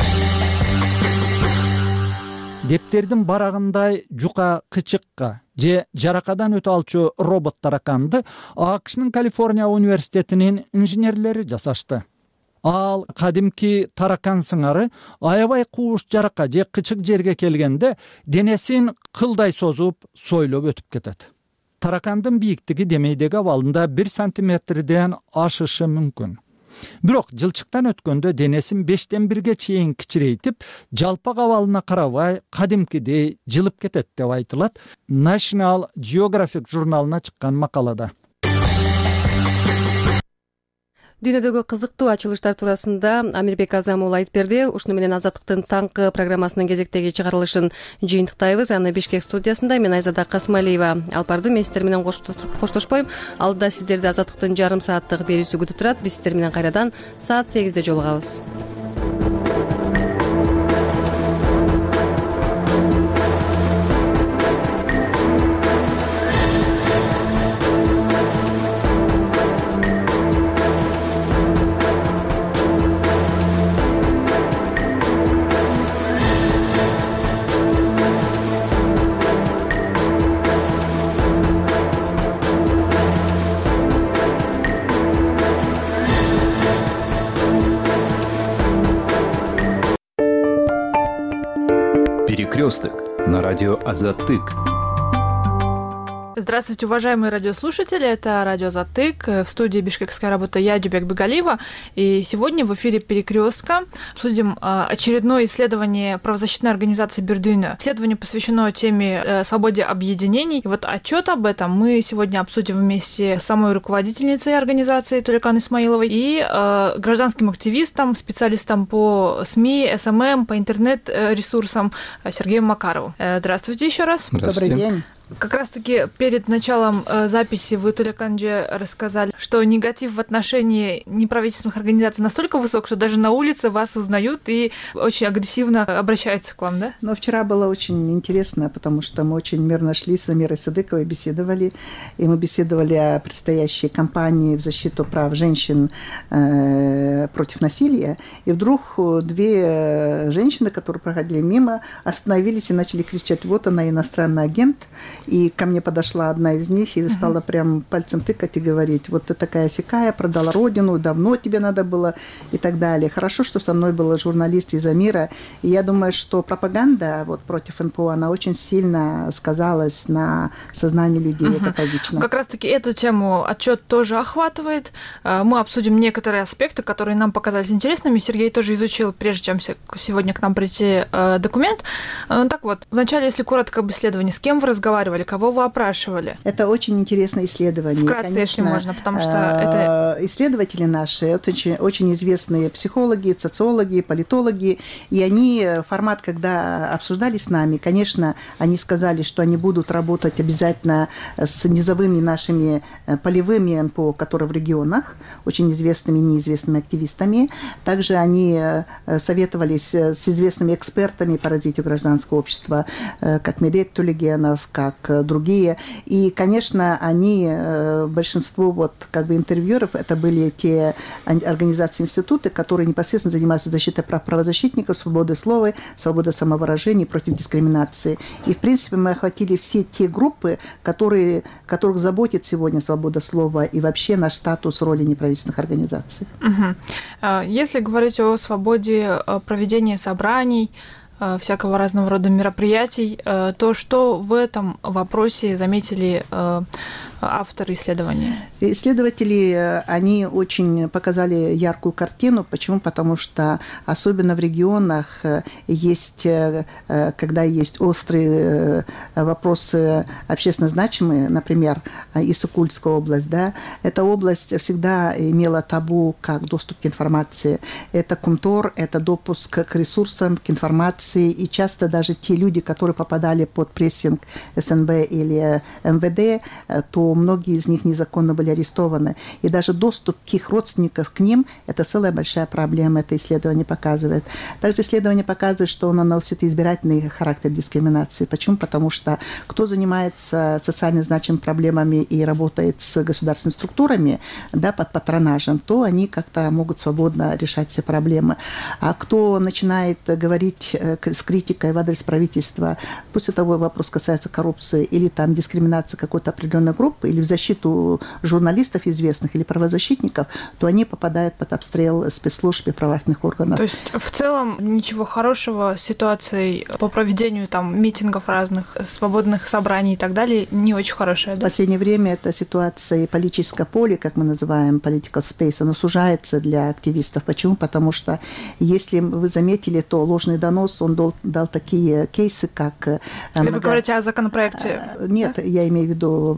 Дептердин барагындай жука кычыкка же жаракадан өтө алчу робот тараканды АКШнын Калифорния университетинин инженерлери жасашты. Ал кадимки таракан сыңары аябай кууш жарака же кычык жерге келгенде денесин кылдай созуп, сойлоп өтүп кетет. Таракандын бийиктиги демейдеги абалында бир сантиметрден ашышы мүмкүн. Бирок жылчыктан өткөндө денесин бештен бирге чейин кичирейтип, жалпак абалына карабай кадимкидей жылып кетет деп айтылат National Geographic журналына чыккан макалада. Дүйнөдөгү кызыктуу ачылыштар туурасында Амирбек Азам уулу айтып берди. Ушуну менен Азаттыктын таңкы программасынын кезектеги чыгарылышын жыйынтыктайбыз. Аны Бишкек студиясында мен Айзада Касымалиева алып бардым. Мен сиздер менен коштошпойм. Алдыда сиздерди Азаттыктын жарым сааттык берүүсү күтүп турат. Биз сиздер менен кайрадан саат сегизде жолугабыз. Перекресток на радио Азаттык. Здравствуйте, уважаемые радиослушатели. Это радио Азаттык. В студии бишкекская работа я, Жубек Бегалиева. И сегодня в эфире «Перекрестка» обсудим очередное исследование правозащитной организации Бердюйна. Исследование посвящено теме свободе объединений. И вот отчет об этом мы сегодня обсудим вместе с самой руководительницей организации Толикан Исмаиловой и гражданским активистом, специалистом по СМИ, СММ, по интернет-ресурсам Сергеем Макаровым. Здравствуйте еще раз. Добрый день. Как раз-таки перед началом э, записи вы, Толиканже, рассказали, что негатив в отношении неправительственных организаций настолько высок, что даже на улице вас узнают и очень агрессивно обращаются к вам, да? Но вчера было очень интересно, потому что мы очень мирно шли с Амирой Садыковой, беседовали, и мы беседовали о предстоящей кампании в защиту прав женщин э, против насилия, и вдруг две женщины, которые проходили мимо, остановились и начали кричать: вот она, иностранный агент. И ко мне подошла одна из них и стала прям пальцем тыкать и говорить: вот ты такая сякая, продала родину, давно тебе надо было, и так далее. Хорошо, что со мной был журналист из Амира. И я думаю, что пропаганда вот против эн пэ о, она очень сильно сказалась на сознании людей. Угу. Это трагично. Как раз-таки эту тему отчет тоже охватывает. Мы обсудим некоторые аспекты, которые нам показались интересными. Сергей тоже изучил, прежде чем сегодня к нам прийти, документ. Так вот, вначале, если коротко об исследовании, с кем вы разговаривали? Кого вы опрашивали? Это очень интересное исследование. Вкратце, конечно, если можно, потому что это... Исследователи наши, это очень, очень известные психологи, социологи, политологи, и они, формат, когда обсуждали с нами, конечно, они сказали, что они будут работать обязательно с низовыми нашими полевыми эн пэ о, которые в регионах, очень известными и неизвестными активистами. Также они советовались с известными экспертами по развитию гражданского общества, как Медек Тулигенов, как другие. И, конечно, они, большинство вот, как бы интервьюеров, это были те организации, институты, которые непосредственно занимаются защитой прав правозащитников, свободы слова, свободы самовыражения, против дискриминации. И, в принципе, мы охватили все те группы, которые, которых заботит сегодня свобода слова и вообще наш статус роли неправительственных организаций. Угу. Если говорить о свободе проведения собраний, всякого разного рода мероприятий, то что в этом вопросе заметили авторы исследования? Исследователи, они очень показали яркую картину. Почему? Потому что особенно в регионах есть, когда есть острые вопросы общественно значимые, например, Иссык-Кульская область, да, эта область всегда имела табу как доступ к информации. Это Кумтор, это допуск к ресурсам, к информации, и часто даже те люди, которые попадали под прессинг эс эн бэ или эм вэ дэ, то многие из них незаконно были арестованы. И даже доступ к их родственникам к ним – это целая большая проблема, это исследование показывает. Также исследование показывает, что оно носит избирательный характер дискриминации. Почему? Потому что кто занимается социально значимыми проблемами и работает с государственными структурами, да, под патронажем, то они как-то могут свободно решать все проблемы. А кто начинает говорить с критикой в адрес правительства, пусть это вопрос касается коррупции или там дискриминации какой-то определенной группы, или в защиту журналистов известных или правозащитников, то они попадают под обстрел спецслужб и правоохранительных органов. То есть в целом ничего хорошего с ситуацией по проведению там митингов разных, свободных собраний и так далее не очень хорошая, да? В последнее время эта ситуация и политическое поле, как мы называем, political space, оно сужается для активистов. Почему? Потому что, если вы заметили, то ложный донос, он дал, дал такие кейсы, как... Или вы говорите о законопроекте? Нет, да? Я имею в виду в отношении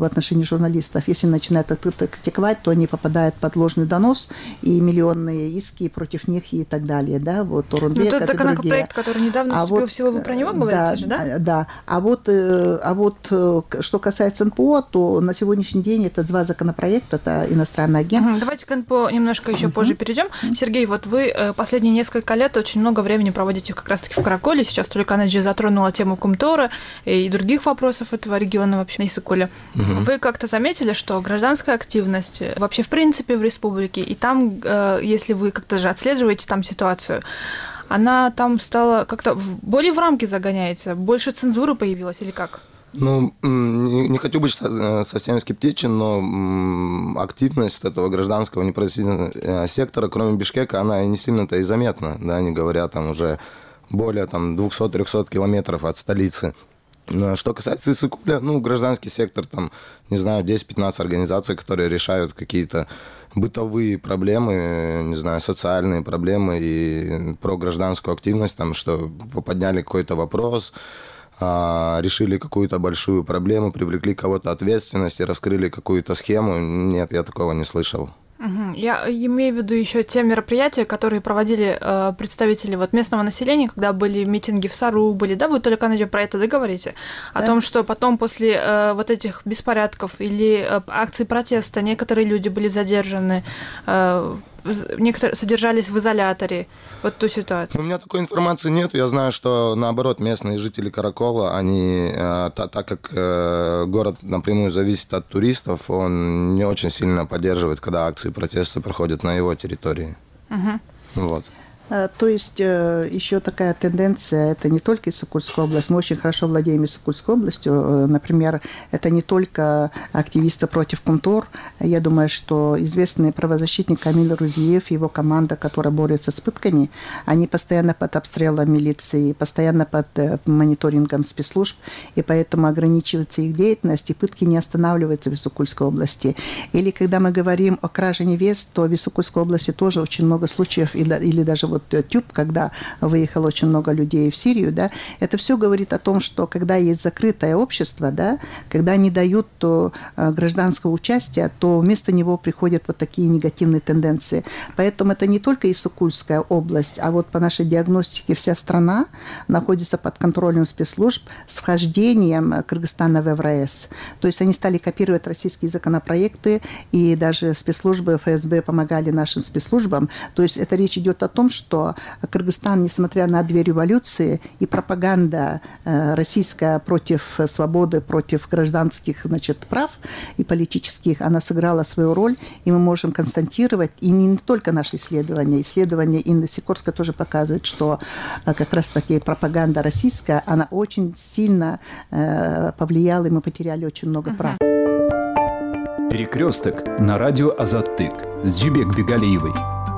журналистов. Если начинают критиковать, то они попадают под ложный донос и миллионные иски против них и так далее. Да? Вот Орунбек, ну, тот законопроект, который недавно а вступил вот, в силу, вы про него говорите да, же, да? Да. А вот, а вот что касается эн пэ о, то на сегодняшний день это два законопроекта, это иностранный агент. Угу, давайте к эн пэ о немножко еще угу. позже перейдем. Сергей, вот вы последние несколько лет очень много времени проводите как раз-таки в Караколе. Сейчас только Наджи затронула тему Кумтора и других вопросов этого региона вообще на Иссык-Куле. Угу. Вы как-то заметили, что гражданская активность вообще в принципе в республике, и там, если вы как-то же отслеживаете там ситуацию, она там стала как-то более в рамки загоняется, больше цензуры появилась или как? Ну, не, не хочу быть совсем скептичен, но активность этого гражданского неправительственного сектора, кроме Бишкека, она и не сильно-то и заметна, да, не говоря там уже более там двухсот-трехсот километров от столицы. Что касается Иссык-Куля, ну, гражданский сектор, там, не знаю, десять-пятнадцать организаций, которые решают какие-то бытовые проблемы, не знаю, социальные проблемы и про гражданскую активность, там, что подняли какой-то вопрос, решили какую-то большую проблему, привлекли кого-то ответственность и раскрыли какую-то схему. Нет, я такого не слышал. Я имею в виду еще те мероприятия, которые проводили э, представители вот местного населения, когда были митинги в Сару, были, да, вы только про это договорите, о да. том, что потом после э, вот этих беспорядков или э, акций протеста некоторые люди были задержаны, э, некоторые содержались в изоляторе, вот ту ситуацию. У меня такой информации нет. Я знаю, что, наоборот, местные жители Каракола, они, так, так как город напрямую зависит от туристов, он не очень сильно поддерживает, когда акции протеста проходят на его территории. Угу. Вот. То есть еще такая тенденция, это не только Иссык-Кульская область, мы очень хорошо владеем Иссык-Кульской областью. Например, это не только активисты против Кумтор. Я думаю, что известный правозащитник Камиль Рузиев и его команда, которая борется с пытками, они постоянно под обстрелом милиции, постоянно под мониторингом спецслужб, и поэтому ограничивается их деятельность, и пытки не останавливаются в Иссык-Кульской области. Или когда мы говорим о краже невест, то в Иссык-Кульской области тоже очень много случаев, или даже вот Тюб, когда выехало очень много людей в Сирию, да, это все говорит о том, что когда есть закрытое общество, да, когда не дают то, гражданского участия, то вместо него приходят вот такие негативные тенденции. Поэтому это не только Иссык-Кульская область, а вот по нашей диагностике вся страна находится под контролем спецслужб с вхождением Кыргызстана в Евроэс. То есть они стали копировать российские законопроекты, и даже спецслужбы эф эс бэ помогали нашим спецслужбам. То есть это речь идет о том, что что Кыргызстан, несмотря на две революции и пропаганда российская против свободы, против гражданских, значит, прав и политических, она сыграла свою роль, и мы можем констатировать, и не только наши исследования, исследования Инны Сикорской тоже показывают, что как раз-таки пропаганда российская, она очень сильно повлияла, и мы потеряли очень много прав. Перекресток на радио Азаттык с Джибек Бегалиевой.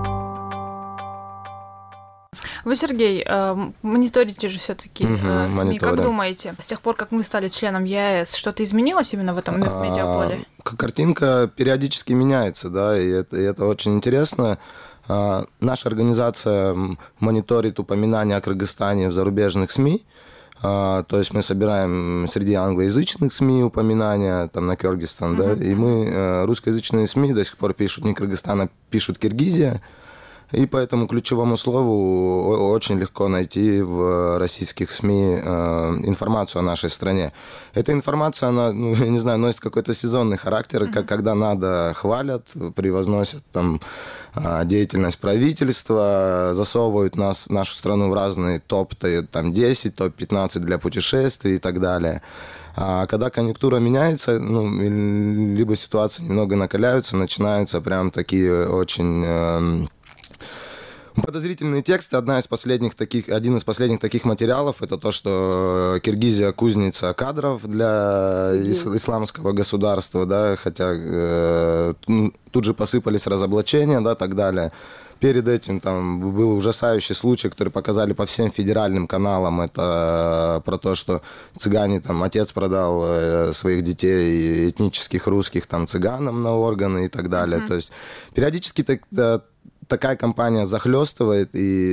Вы, Сергей, мониторите же все-таки угу, СМИ. Мониторим. Как думаете, с тех пор, как мы стали членом ЕАЭС, что-то изменилось именно в этом в медиаполе? А, картинка периодически меняется, да, и это, и это очень интересно. А, наша организация мониторит упоминания о Кыргызстане в зарубежных СМИ. А, то есть мы собираем среди англоязычных СМИ упоминания там, на Кыргызстан, угу. да, и мы, русскоязычные СМИ до сих пор пишут не Кыргызстан, а пишут Киргизия. И по этому ключевому слову очень легко найти в российских СМИ информацию о нашей стране. Эта информация, она, ну, я не знаю, носит какой-то сезонный характер, mm-hmm. как когда надо, хвалят, превозносят там, деятельность правительства, засовывают нас, нашу страну в разные топ десять, топ пятнадцать для путешествий и так далее. А когда конъюнктура меняется, ну, либо ситуации немного накаляются, начинаются прям такие очень... подозрительные тексты. Одна из последних таких, один из последних таких материалов — это то, что Киргизия кузница кадров для исламского государства, да, хотя э, тут же посыпались разоблачения, да, так далее. Перед этим там был ужасающий случай, который показали по всем федеральным каналам. Это про то, что цыгане, там, отец продал своих детей этнических русских там цыганам на органы и так далее. Mm-hmm. То есть периодически так, такая кампания захлестывает,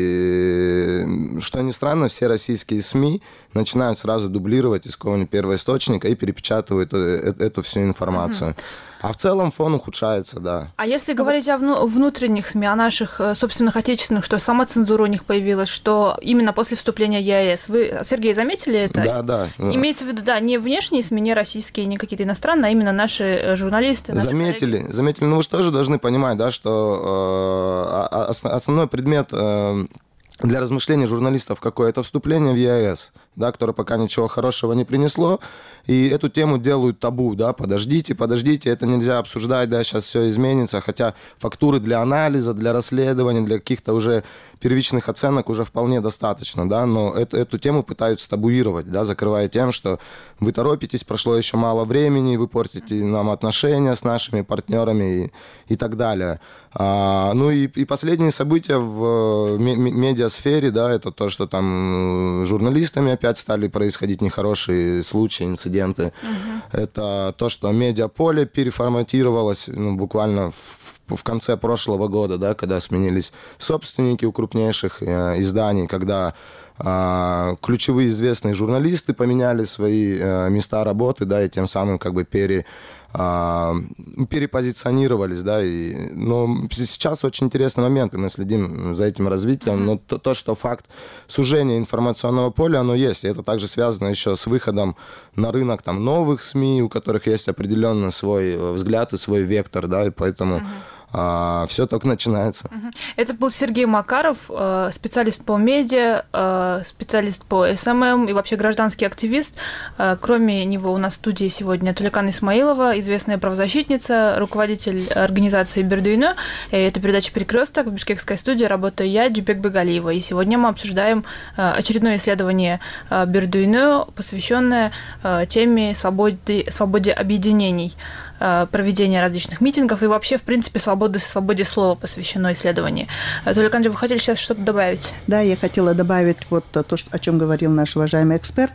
и, что ни странно, все российские СМИ начинают сразу дублировать из какого-нибудь первоисточника и перепечатывают эту всю информацию. Угу. А в целом фон ухудшается, да. А если говорить о внутренних СМИ, о наших собственных отечественных, что самоцензура у них появилась, что именно после вступления ЕАЭС, вы, Сергей, заметили это? Да, да. Имеется в виду, да, не внешние СМИ, не российские, не какие-то иностранные, а именно наши журналисты. Наши заметили, коллеги. заметили. Ну вы же тоже должны понимать, да, что э, основной предмет э, для размышлений журналистов какое? Это вступление в ЕАЭС, да, которое пока ничего хорошего не принесло, и эту тему делают табу, да, подождите, подождите, это нельзя обсуждать, да, сейчас все изменится, хотя фактуры для анализа, для расследования, для каких-то уже первичных оценок уже вполне достаточно, да, но эту, эту тему пытаются табуировать, да, закрывая тем, что вы торопитесь, прошло еще мало времени, вы портите нам отношения с нашими партнерами и, и так далее. А, ну и, и последние события в медиасфере, да, это то, что там журналистами опять стали происходить нехорошие случаи, инциденты. Угу. Это то, что медиаполе переформатировалось, ну, буквально в, в конце прошлого года, да, когда сменились собственники у крупнейших э, изданий, когда э, ключевые известные журналисты поменяли свои э, места работы, да, и тем самым как бы пере перепозиционировались, да, и, но сейчас очень интересный момент, и мы следим за этим развитием, но то, то, что факт сужения информационного поля, оно есть, и это также связано еще с выходом на рынок там новых СМИ, у которых есть определенный свой взгляд и свой вектор, да, и поэтому а, все только начинается. Это был Сергей Макаров, специалист по медиа, специалист по эс эм эм и вообще гражданский активист. Кроме него у нас в студии сегодня Туликан Исмаилова, известная правозащитница, руководитель организации Бердуйно. Это передача «Перекресток». В бишкекской студии работаю я, Джубек Бегалиева. И сегодня мы обсуждаем очередное исследование Бердуйно, посвященное теме свободы, свободе объединений, проведения различных митингов и вообще, в принципе, свободы, свободе слова посвящено исследованию. Туликан, вы хотели сейчас что-то добавить? Да, я хотела добавить вот то, о чем говорил наш уважаемый эксперт.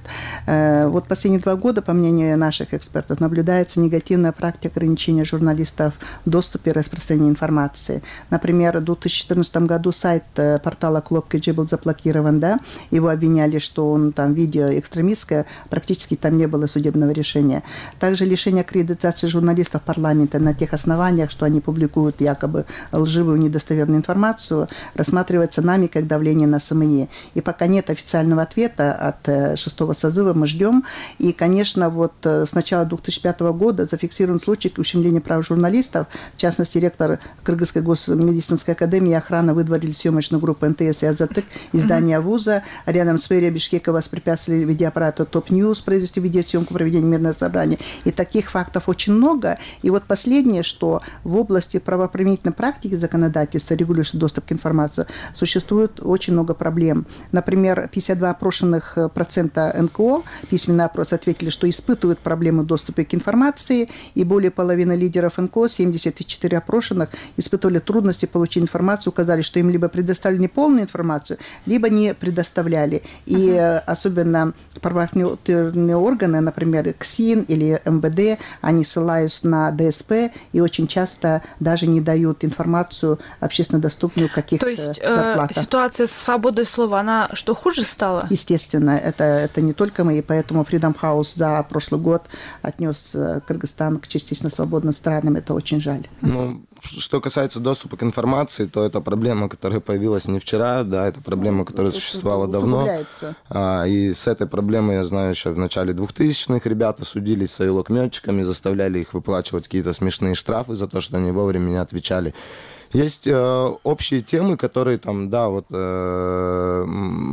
Вот последние два года, по мнению наших экспертов, наблюдается негативная практика ограничения журналистов в доступе и распространении информации. Например, в две тысячи четырнадцатом году сайт портала Клоп.кг был заблокирован, да, его обвиняли, что он там видео экстремистское, практически там не было судебного решения. Также лишение аккредитации журналистов парламента на тех основаниях, что они публикуют якобы лживую, недостоверную информацию, рассматривается нами как давление на СМИ. И пока нет официального ответа от шестого созыва, мы ждем. И, конечно, вот с начала две тысячи пятого года зафиксирован случай ущемления прав журналистов. В частности, ректор Кыргызской госмедицинской академии и охрана выдворили съемочную группу эн тэ эс и Азаттык из здания вуза. Рядом с мэрией Бишкека воспрепятствовали видеоаппарату Топ Ньюс произвести видеосъемку проведения мирного собрания. И таких фактов очень много. И вот последнее, что в области правоприменительной практики законодательства, регулирующего доступ к информации, существует очень много проблем. Например, пятьдесят два опрошенных процента эн ка о, письменный опрос, ответили, что испытывают проблемы в доступе к информации, и более половины лидеров эн ка о, семьдесят четыре опрошенных, испытывали трудности получить информацию, указали, что им либо предоставили неполную информацию, либо не предоставляли. И uh-huh. особенно правоохранительные органы, например, КСИН или эм вэ дэ, они ссылаются на дэ эс пэ и очень часто даже не дают информацию общественно доступную в каких-то То есть зарплатах. Э, ситуация со свободой слова, она что, хуже стала? Естественно, это, это не только мы, и поэтому Freedom House за прошлый год отнес Кыргызстан к частично свободным странам. Это очень жаль. Ну, что касается доступа к информации, то это проблема, которая появилась не вчера, да, это проблема, которая это существовала давно. А, и с этой проблемой, я знаю, еще в начале двухтысячных ребята судились с аюлок-метчиками, заставляли их выплачивать какие-то смешные штрафы за то, что они вовремя не отвечали. Есть э, общие темы, которые там, да, вот э,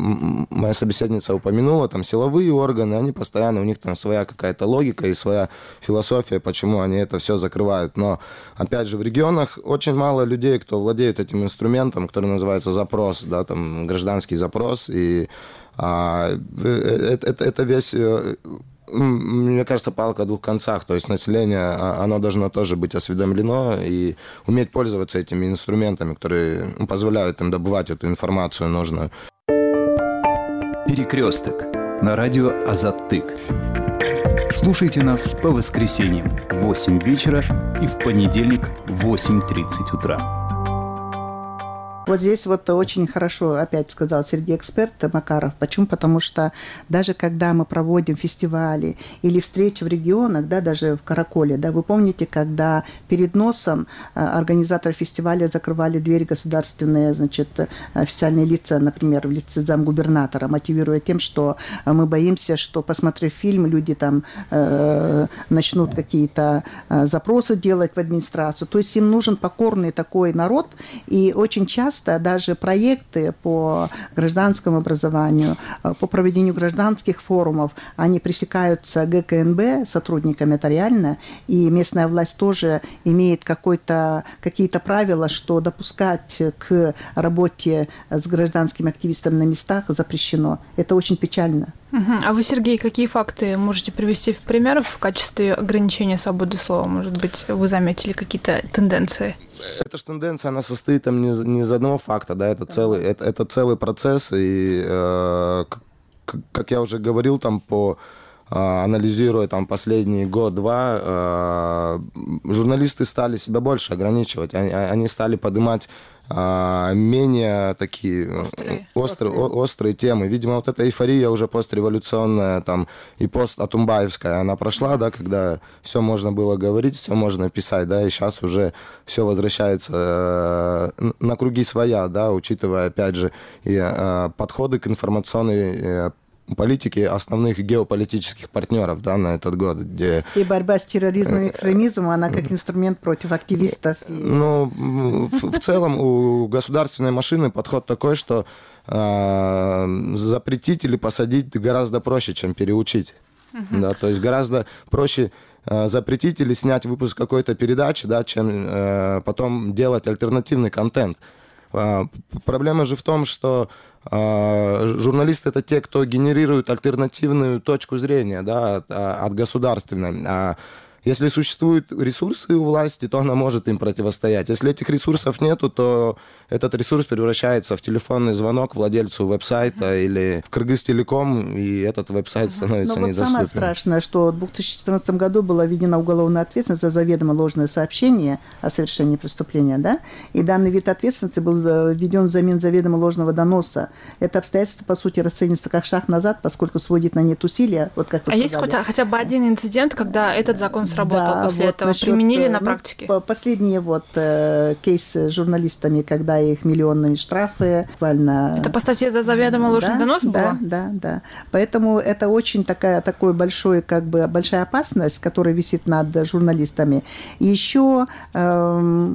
моя собеседница упомянула, там силовые органы, они постоянно, у них там своя какая-то логика и своя философия, почему они это все закрывают. Но, опять же, в регионах очень мало людей, кто владеет этим инструментом, который называется запрос, да, там гражданский запрос, и а, это, это, это весь... Мне кажется, палка о двух концах. То есть население, оно должно тоже быть осведомлено и уметь пользоваться этими инструментами, которые позволяют им добывать эту информацию нужную. Перекресток на радио Азаттык. Слушайте нас по воскресеньям в восемь вечера и в понедельник в восемь тридцать утра. Вот здесь вот очень хорошо опять сказал Сергей эксперт Макаров. Почему? Потому что даже когда мы проводим фестивали или встречи в регионах, да, даже в Караколе, да, вы помните, когда перед носом организаторы фестиваля закрывали двери государственные, значит, официальные лица, например, в лице замгубернатора, мотивируя тем, что мы боимся, что, посмотрев фильм, люди там э, начнут какие-то э, запросы делать в администрацию. То есть им нужен покорный такой народ, и очень часто даже проекты по гражданскому образованию, по проведению гражданских форумов, они пресекаются ГКНБ сотрудниками, это реально, и местная власть тоже имеет какой-то, какие-то правила, что допускать к работе с гражданскими активистами на местах запрещено. Это очень печально. Угу. А вы, Сергей, какие факты можете привести в пример в качестве ограничения свободы слова? Может быть, вы заметили какие-то тенденции? Эта же тенденция, она состоит там не, не из одного факта, да, это целый, это, это целый процесс, и, э, как, как я уже говорил, там, по, э, анализируя там последний год-два, э, журналисты стали себя больше ограничивать, они, они стали поднимать а, менее такие острые, острые, острые. острые темы. Видимо, вот эта эйфория уже постреволюционная там, и постатумбаевская, она прошла, да, когда все можно было говорить, все можно писать, да, и сейчас уже все возвращается э, на круги своя, да, учитывая, опять же, и э, подходы к информационной э, политики основных геополитических партнеров, да, на этот год, где... И борьба с терроризмом и экстремизмом, она как инструмент против активистов. Ну, в, в целом у государственной машины подход такой, что э, запретить или посадить гораздо проще, чем переучить. Uh-huh. Да, то есть гораздо проще э, запретить или снять выпуск какой-то передачи, да, чем э, потом делать альтернативный контент. Э, проблема же в том, что журналисты — это те, кто генерирует альтернативную точку зрения, да, от, от государственной. А если существуют ресурсы у власти, то она может им противостоять. Если этих ресурсов нету, то этот ресурс превращается в телефонный звонок владельцу веб-сайта или в Кыргызтелеком, и этот веб-сайт становится Но вот недоступен. Самое страшное, что в две тысячи четырнадцатом году была введена уголовная ответственность за заведомо ложное сообщение о совершении преступления, да, и данный вид ответственности был введен взамен заведомо ложного доноса. Это обстоятельство, по сути, расценивается как шаг назад, поскольку сводит на нет усилия, вот как вы а сказали. есть хотя, хотя бы один инцидент, когда этот закон сработал да, после вот этого? Насчет, применили на ну, практике? Последние вот э, кейсы с журналистами, когда их миллионные штрафы, буквально... Это по статье за заведомо ложный да, донос было? Да, да, да. Поэтому это очень такая, такой большой, как бы, большая опасность, которая висит над журналистами. Еще, э,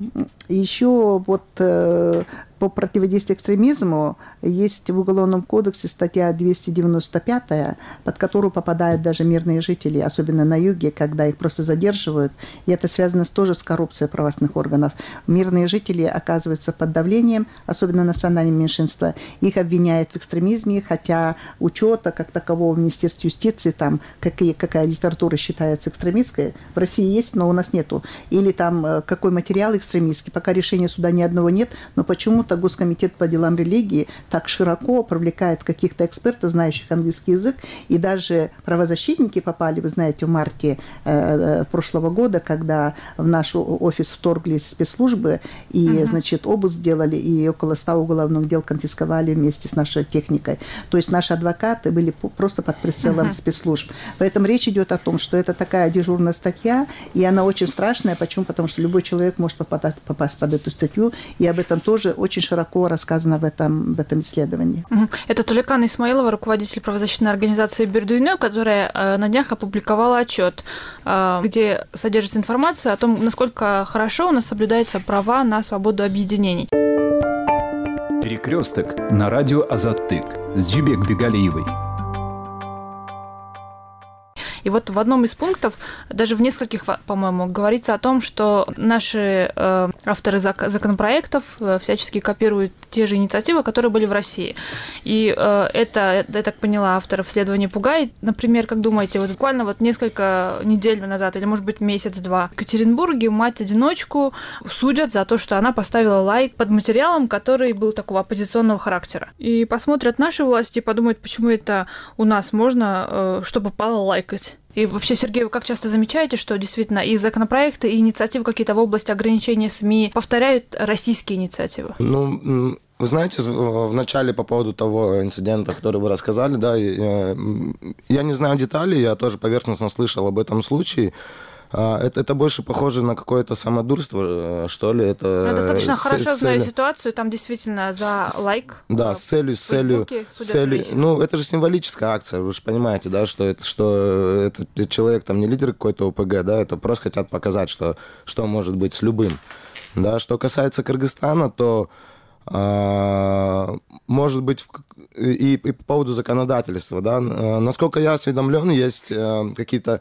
еще вот... Э, по противодействию экстремизму есть в Уголовном кодексе статья двести девяносто пять, под которую попадают даже мирные жители, особенно на юге, когда их просто задерживают. И это связано тоже с коррупцией правоохранительных органов. Мирные жители оказываются под давлением, особенно национальные меньшинства. Их обвиняют в экстремизме, хотя учета как такового в Министерстве юстиции, там какие, какая литература считается экстремистской, в России есть, но у нас нету. Или там какой материал экстремистский, пока решения суда ни одного нет, но почему-то Госкомитет по делам религии так широко привлекает каких-то экспертов, знающих английский язык, и даже правозащитники попали, вы знаете, в марте э, прошлого года, когда в наш офис вторглись спецслужбы, и, uh-huh. значит, обыск сделали, и около ста уголовных дел конфисковали вместе с нашей техникой. То есть наши адвокаты были просто под прицелом uh-huh. спецслужб. Поэтому речь идет о том, что это такая дежурная статья, и она очень страшная. Почему? Потому что любой человек может попасть, попасть под эту статью, и об этом тоже очень широко рассказано в этом, в этом исследовании. Это Туликан Исмаилова, руководитель правозащитной организации «Бердуйне», которая на днях опубликовала отчет, где содержится информация о том, насколько хорошо у нас соблюдаются права на свободу объединений. Перекресток на радио Азаттык с Джибек Бегалиевой. И вот в одном из пунктов, даже в нескольких, по-моему, говорится о том, что наши э, авторы зак- законопроектов э, всячески копируют те же инициативы, которые были в России. И э, это, я так поняла, авторов исследования пугает. Например, как думаете, вот буквально вот несколько недель назад, или, может быть, месяц-два, в Екатеринбурге мать-одиночку судят за то, что она поставила лайк под материалом, который был такого оппозиционного характера. И посмотрят наши власти и подумают, почему это у нас можно, э, что попало, лайкать. есть? И вообще, Сергей, вы как часто замечаете, что действительно и законопроекты, и инициативы какие-то в области ограничения СМИ повторяют российские инициативы? Ну, вы знаете, в начале по поводу того инцидента, который вы рассказали, да, я, я не знаю деталей, я тоже поверхностно слышал об этом случае. Это, это больше похоже на какое-то самодурство, что ли. Это Я достаточно с, хорошо с знаю целью... ситуацию, там действительно за лайк. Да, с целью, с целью, с целью, ну, это же символическая акция, вы же понимаете, да, что это, что этот человек там не лидер какой-то ОПГ, да, это просто хотят показать, что, что может быть с любым. Да, что касается Кыргызстана, то а, может быть, и, и по поводу законодательства, да, насколько я осведомлен, есть какие-то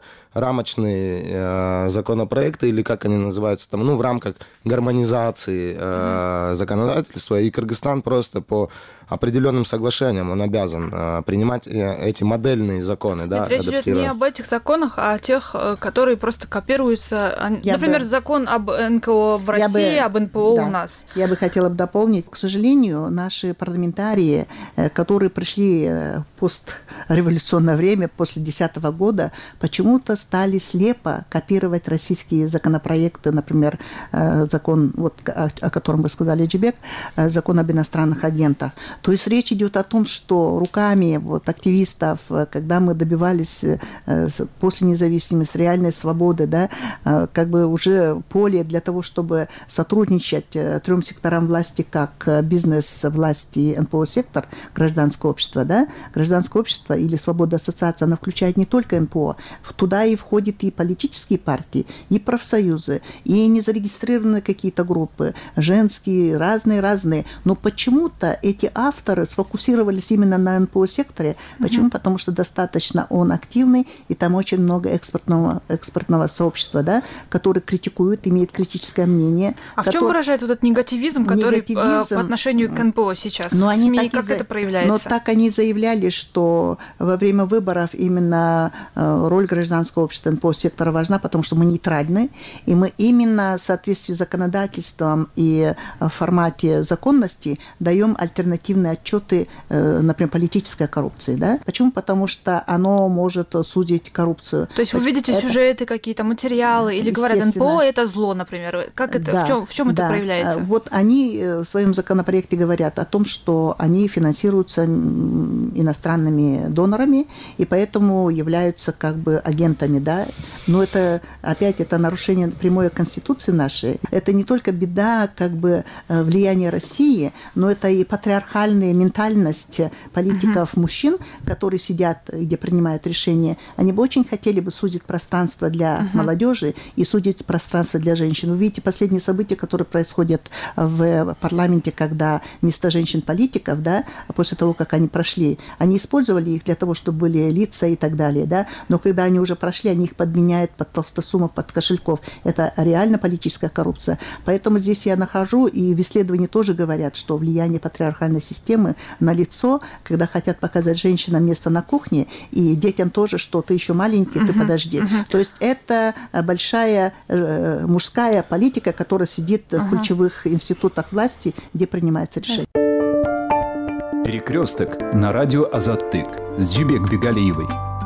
рамочные законопроекты, или как они называются, там, ну, в рамках гармонизации mm-hmm. законодательства, и Кыргызстан просто по определенным соглашениям он обязан принимать эти модельные законы, да, речь идет не об этих законах, а о тех, которые просто копируются. Я Например, бы... закон об эн ка о в России, бы... об эн пэ о да. у нас. Я бы хотела бы дополнить. К сожалению, наши парламентарии, которые пришли в постреволюционное время, после две тысячи десятого года, почему-то стали слепо копировать российские законопроекты, например, закон, вот, о котором вы сказали, Эджибек, закон об иностранных агентах. То есть речь идет о том, что руками вот, активистов, когда мы добивались после независимости реальной свободы, да, как бы уже поле для того, чтобы сотрудничать трем секторам власти, как бизнес, власть и эн пэ о-сектор, гражданское общество, да, гражданское общество или свобода ассоциации, она включает не только эн пэ о, туда и входят и политические партии, и профсоюзы, и незарегистрированные какие-то группы, женские, разные-разные. Но почему-то эти авторы сфокусировались именно на эн пэ о-секторе. Почему? Mm-hmm. Потому что достаточно он активный, и там очень много экспортного, экспортного сообщества, да, которые критикуют, имеют критическое мнение. А который... в чем выражается вот этот негативизм, который негативизм... по отношению к эн пэ о сейчас? Но в СМИ они как за... это проявляется? Но так они заявляли, что во время выборов именно роль гражданского общества эн пэ о-сектора важна, потому что мы нейтральны, и мы именно в соответствии с законодательством и в формате законности даем альтернативные отчеты, например, политической коррупции. Да? Почему? Потому что оно может судить коррупцию. То есть вы видите это... сюжеты какие-то, материалы, или говорят, эн пэ о это зло, например. Как это, да, в чем, в чем да. это проявляется? Вот они в своем законопроекте говорят о том, что они финансируются иностранными донорами, и поэтому являются как бы агентами. Да? Но это, опять, это нарушение прямой Конституции нашей. Это не только беда как бы влияния России, но это и патриархальная ментальность политиков uh-huh. мужчин, которые сидят, где принимают решения. Они бы очень хотели бы судить пространство для uh-huh. молодежи и судить пространство для женщин. Вы видите последние события, которые происходят в парламенте, когда вместо женщин-политиков, да, после того, как они прошли, они использовали их для того, чтобы были лица и так далее, да, но когда они уже прошли, они их подменяют под толстосумов, под кошельков. Это реально политическая коррупция. Поэтому здесь я нахожу, и в исследовании тоже говорят, что влияние патриархальной системы на лицо, когда хотят показать женщинам место на кухне, и детям тоже, что ты еще маленький, uh-huh, ты подожди. Uh-huh. То есть это большая э, мужская политика, которая сидит uh-huh. в ключевых институтах власти, где принимается решение. Перекресток на радио Азаттык с Джибек Бегалиевой.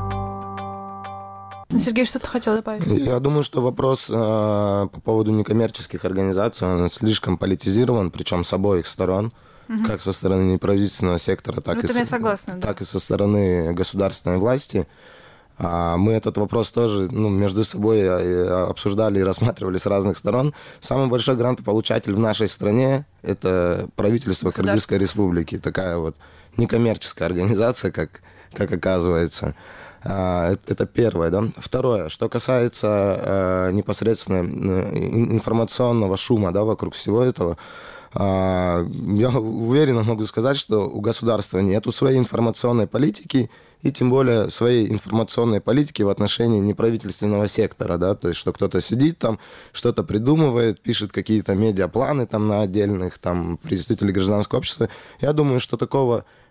Сергей, что ты хотел добавить? Я думаю, что вопрос э, по поводу некоммерческих организаций, он слишком политизирован, причем с обоих сторон, угу. как со стороны неправительственного сектора, так, и, со, согласна, да. так и со стороны государственной власти. А мы этот вопрос тоже ну, между собой обсуждали и рассматривали с разных сторон. Самый большой грантополучатель в нашей стране – это правительство Кыргызской республики. Такая вот некоммерческая организация, как, как оказывается. Это первое, да. Второе, что касается непосредственно информационного шума, да, вокруг всего этого, я уверенно могу сказать, что у государства нету своей информационной политики, и тем более своей информационной политики в отношении неправительственного сектора, да, то есть что кто-то сидит там, что-то придумывает, пишет какие-то медиапланы там на отдельных там представителей гражданского общества. Я думаю, что такого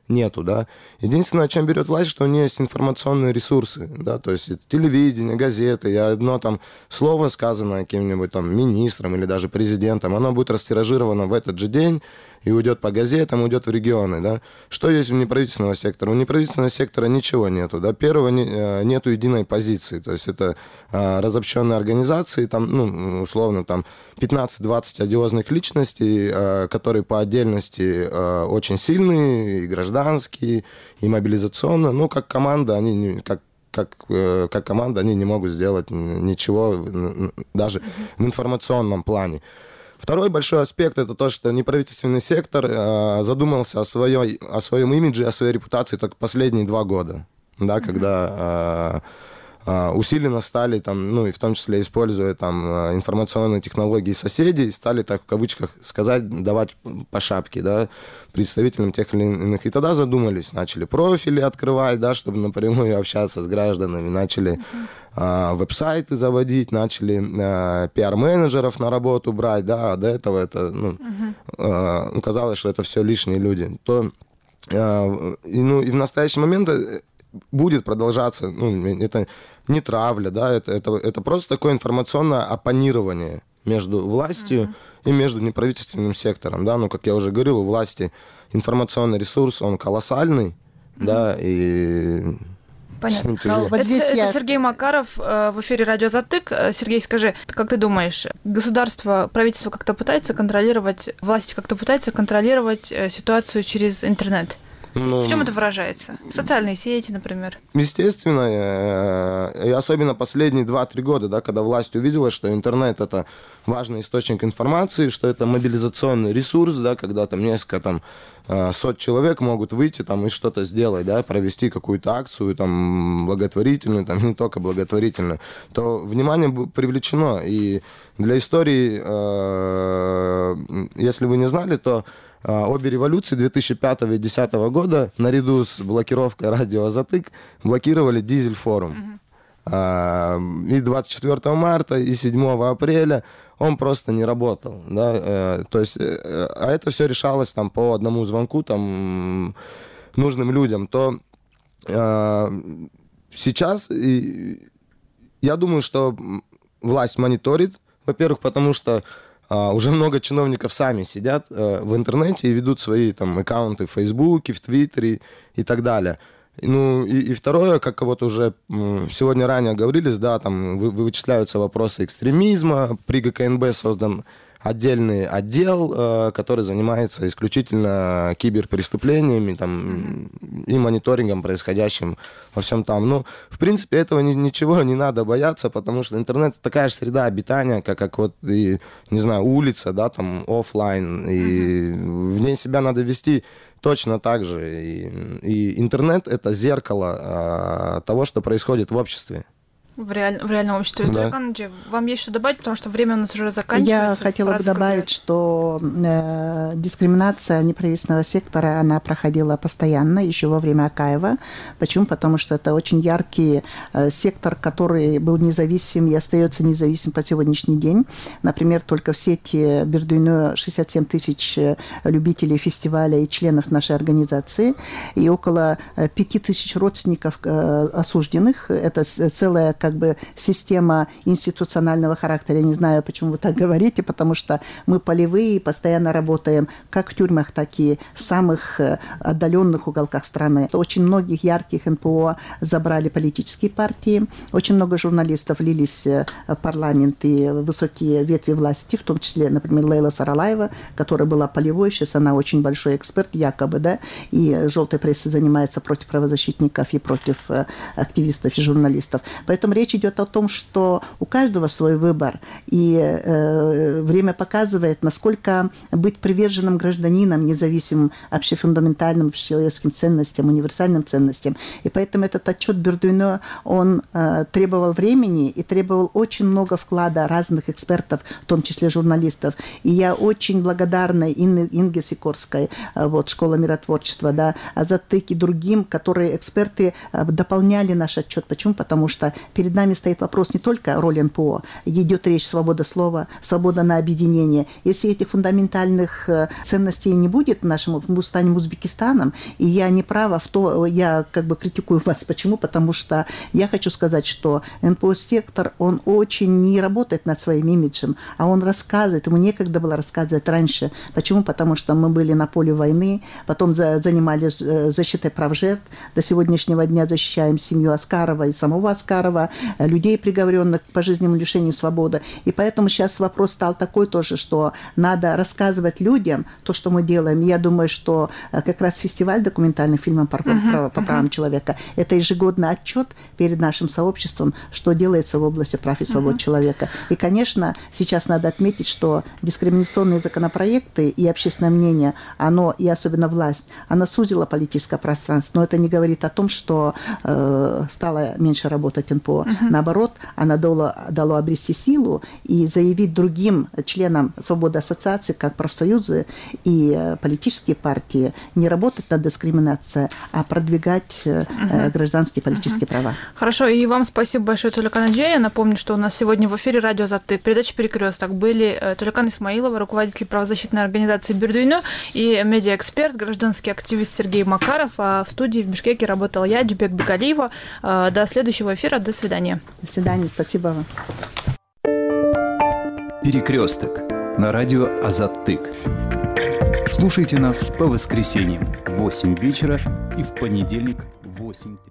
нету, да. Единственное, чем берет власть, что у нее есть информационные ресурсы, да, то есть телевидение, газеты, и одно там слово, сказанное каким-нибудь там министром или даже президентом, оно будет растиражировано в этот же день и уйдет по газетам, уйдет в регионы, да. Что есть у неправительственного сектора? У неправительственного сектора ничего нету, да. Первого, нету единой позиции, то есть это разобщенные организации, там, ну, условно, там пятнадцать-двадцать одиозных личностей, которые по отдельности очень сильные, и гражданские, и мобилизационно, ну, как команда, они не, как Как, как команда, они не могут сделать ничего даже в информационном плане. Второй большой аспект – это то, что неправительственный сектор э, задумался о, своей, о своем имидже, о своей репутации только последние два года, да, когда э, э, усиленно стали, там, ну, и в том числе используя там, информационные технологии соседей, стали, так в кавычках сказать, давать по шапке, да, представителям тех или иных. И тогда задумались, начали профили открывать, да, чтобы напрямую общаться с гражданами, начали э, веб-сайты заводить, начали э, пиар-менеджеров на работу брать, да, а до этого это, ну, э, казалось, что это все лишние люди. То, э, и, ну, и в настоящий момент будет продолжаться, ну, это не травля, да, это, это, это просто такое информационное оппонирование между властью uh-huh. и между неправительственным сектором, да, ну, как я уже говорил, у власти информационный ресурс, он колоссальный, uh-huh. да, и понятно. Ну, вот это, это я... Сергей Макаров в эфире «Радио Затык». Сергей, скажи, как ты думаешь, государство, правительство как-то пытается контролировать, власти как-то пытаются контролировать ситуацию через интернет? Ну, в чем это выражается? Социальные сети, например? Естественно, и особенно последние два-три года, да, когда власть увидела, что интернет – это важный источник информации, что это мобилизационный ресурс, да, когда там несколько там, сот человек могут выйти там, и что-то сделать, да, провести какую-то акцию там, благотворительную, там, не только благотворительную, то внимание привлечено. И для истории, если вы не знали, то обе революции две тысячи пятого и две тысячи десятого года наряду с блокировкой радио «Затык» блокировали Дизель-форум. Uh-huh. И двадцать четвёртого марта, и седьмого апреля он просто не работал. Да? То есть, а это все решалось там, по одному звонку там, нужным людям. То uh, сейчас и, я думаю, что власть мониторит, во-первых, потому что Uh, уже много чиновников сами сидят uh, в интернете и ведут свои там аккаунты в Фейсбуке, в Твиттере и так далее. Ну и, и второе, как вот уже м, сегодня ранее говорились, да, там вы, вычисляются вопросы экстремизма. При ГКНБ создан отдельный отдел, э, который занимается исключительно киберпреступлениями там, и мониторингом происходящим во всем там. Ну, в принципе, этого ни, ничего не надо бояться, потому что интернет такая же среда обитания, как, как вот, и, не знаю, улица, да, там, офлайн, и в ней себя надо вести точно так же. И, и интернет — это зеркало э, того, что происходит в обществе. В, реаль... в реальном обществе. Да. Илья, вам есть что добавить, потому что время у нас уже заканчивается. Я хотела бы добавить, что э, дискриминация неправительственного сектора, она проходила постоянно, еще во время Акаева. Почему? Потому что это очень яркий э, сектор, который был независим и остается независим по сегодняшний день. Например, только в сети Бердуйно шестьдесят семь тысяч любителей фестиваля и членов нашей организации, и около пять тысяч родственников э, осужденных. Это целая как бы система институционального характера. Я не знаю, почему вы так говорите, потому что мы полевые, постоянно работаем как в тюрьмах, так и в самых отдаленных уголках страны. Очень многих ярких эн пэ о забрали политические партии. Очень много журналистов влились в парламент и высокие ветви власти, в том числе, например, Лейла Саралаева, которая была полевой, сейчас она очень большой эксперт, якобы, да, и желтой прессой занимается против правозащитников и против активистов и журналистов. Поэтому речь идет о том, что у каждого свой выбор, и э, время показывает, насколько быть приверженным гражданином, независимым общефундаментальным общечеловеческим ценностям, универсальным ценностям. И поэтому этот отчет Бердуйно, он э, требовал времени и требовал очень много вклада разных экспертов, в том числе журналистов. И я очень благодарна Инне, Инге Сикорской, э, вот, Школа миротворчества, да, Азатык и другим, которые эксперты э, дополняли наш отчет. Почему? Потому что перед перед нами стоит вопрос не только роли эн пэ о, идет речь свобода слова, свобода на объединение. Если этих фундаментальных ценностей не будет в нашем, мы станем Узбекистаном, и я не права в то, я как бы критикую вас. Почему? Потому что я хочу сказать, что эн пэ о-сектор, он очень не работает над своим имиджем, а он рассказывает, ему некогда было рассказывать раньше. Почему? Потому что мы были на поле войны, потом за, занимались защитой прав жертв, до сегодняшнего дня защищаем семью Аскарова и самого Аскарова, людей, приговоренных к пожизненному лишению свободы. И поэтому сейчас вопрос стал такой тоже, что надо рассказывать людям то, что мы делаем. Я думаю, что как раз фестиваль документальных фильмов по, uh-huh, по правам uh-huh. человека – это ежегодный отчет перед нашим сообществом, что делается в области прав и свобод uh-huh. человека. И, конечно, сейчас надо отметить, что дискриминационные законопроекты и общественное мнение, оно, и особенно власть, она сузила политическое пространство, но это не говорит о том, что э, стало меньше работать эн пэ о. Uh-huh. Наоборот, она дало, дало обрести силу и заявить другим членам свободы ассоциации, как профсоюзы и э, политические партии, не работать над дискриминацией, а продвигать э, uh-huh. гражданские и политические uh-huh. права. Хорошо, и вам спасибо большое, Толикан Аджей. Я напомню, что у нас сегодня в эфире радио «Азаттык», передача «Перекресток» были Толикан Исмаилова, руководитель правозащитной организации «Бирдуйну», и медиаэксперт, гражданский активист Сергей Макаров. А в студии в Бишкеке работал я, Аджибек Бегалиева. До следующего эфира. До свидания. До свидания. Спасибо вам. «Перекресток» на радио «Азаттык». Слушайте нас по воскресеньям в восемь вечера и в понедельник в восемь.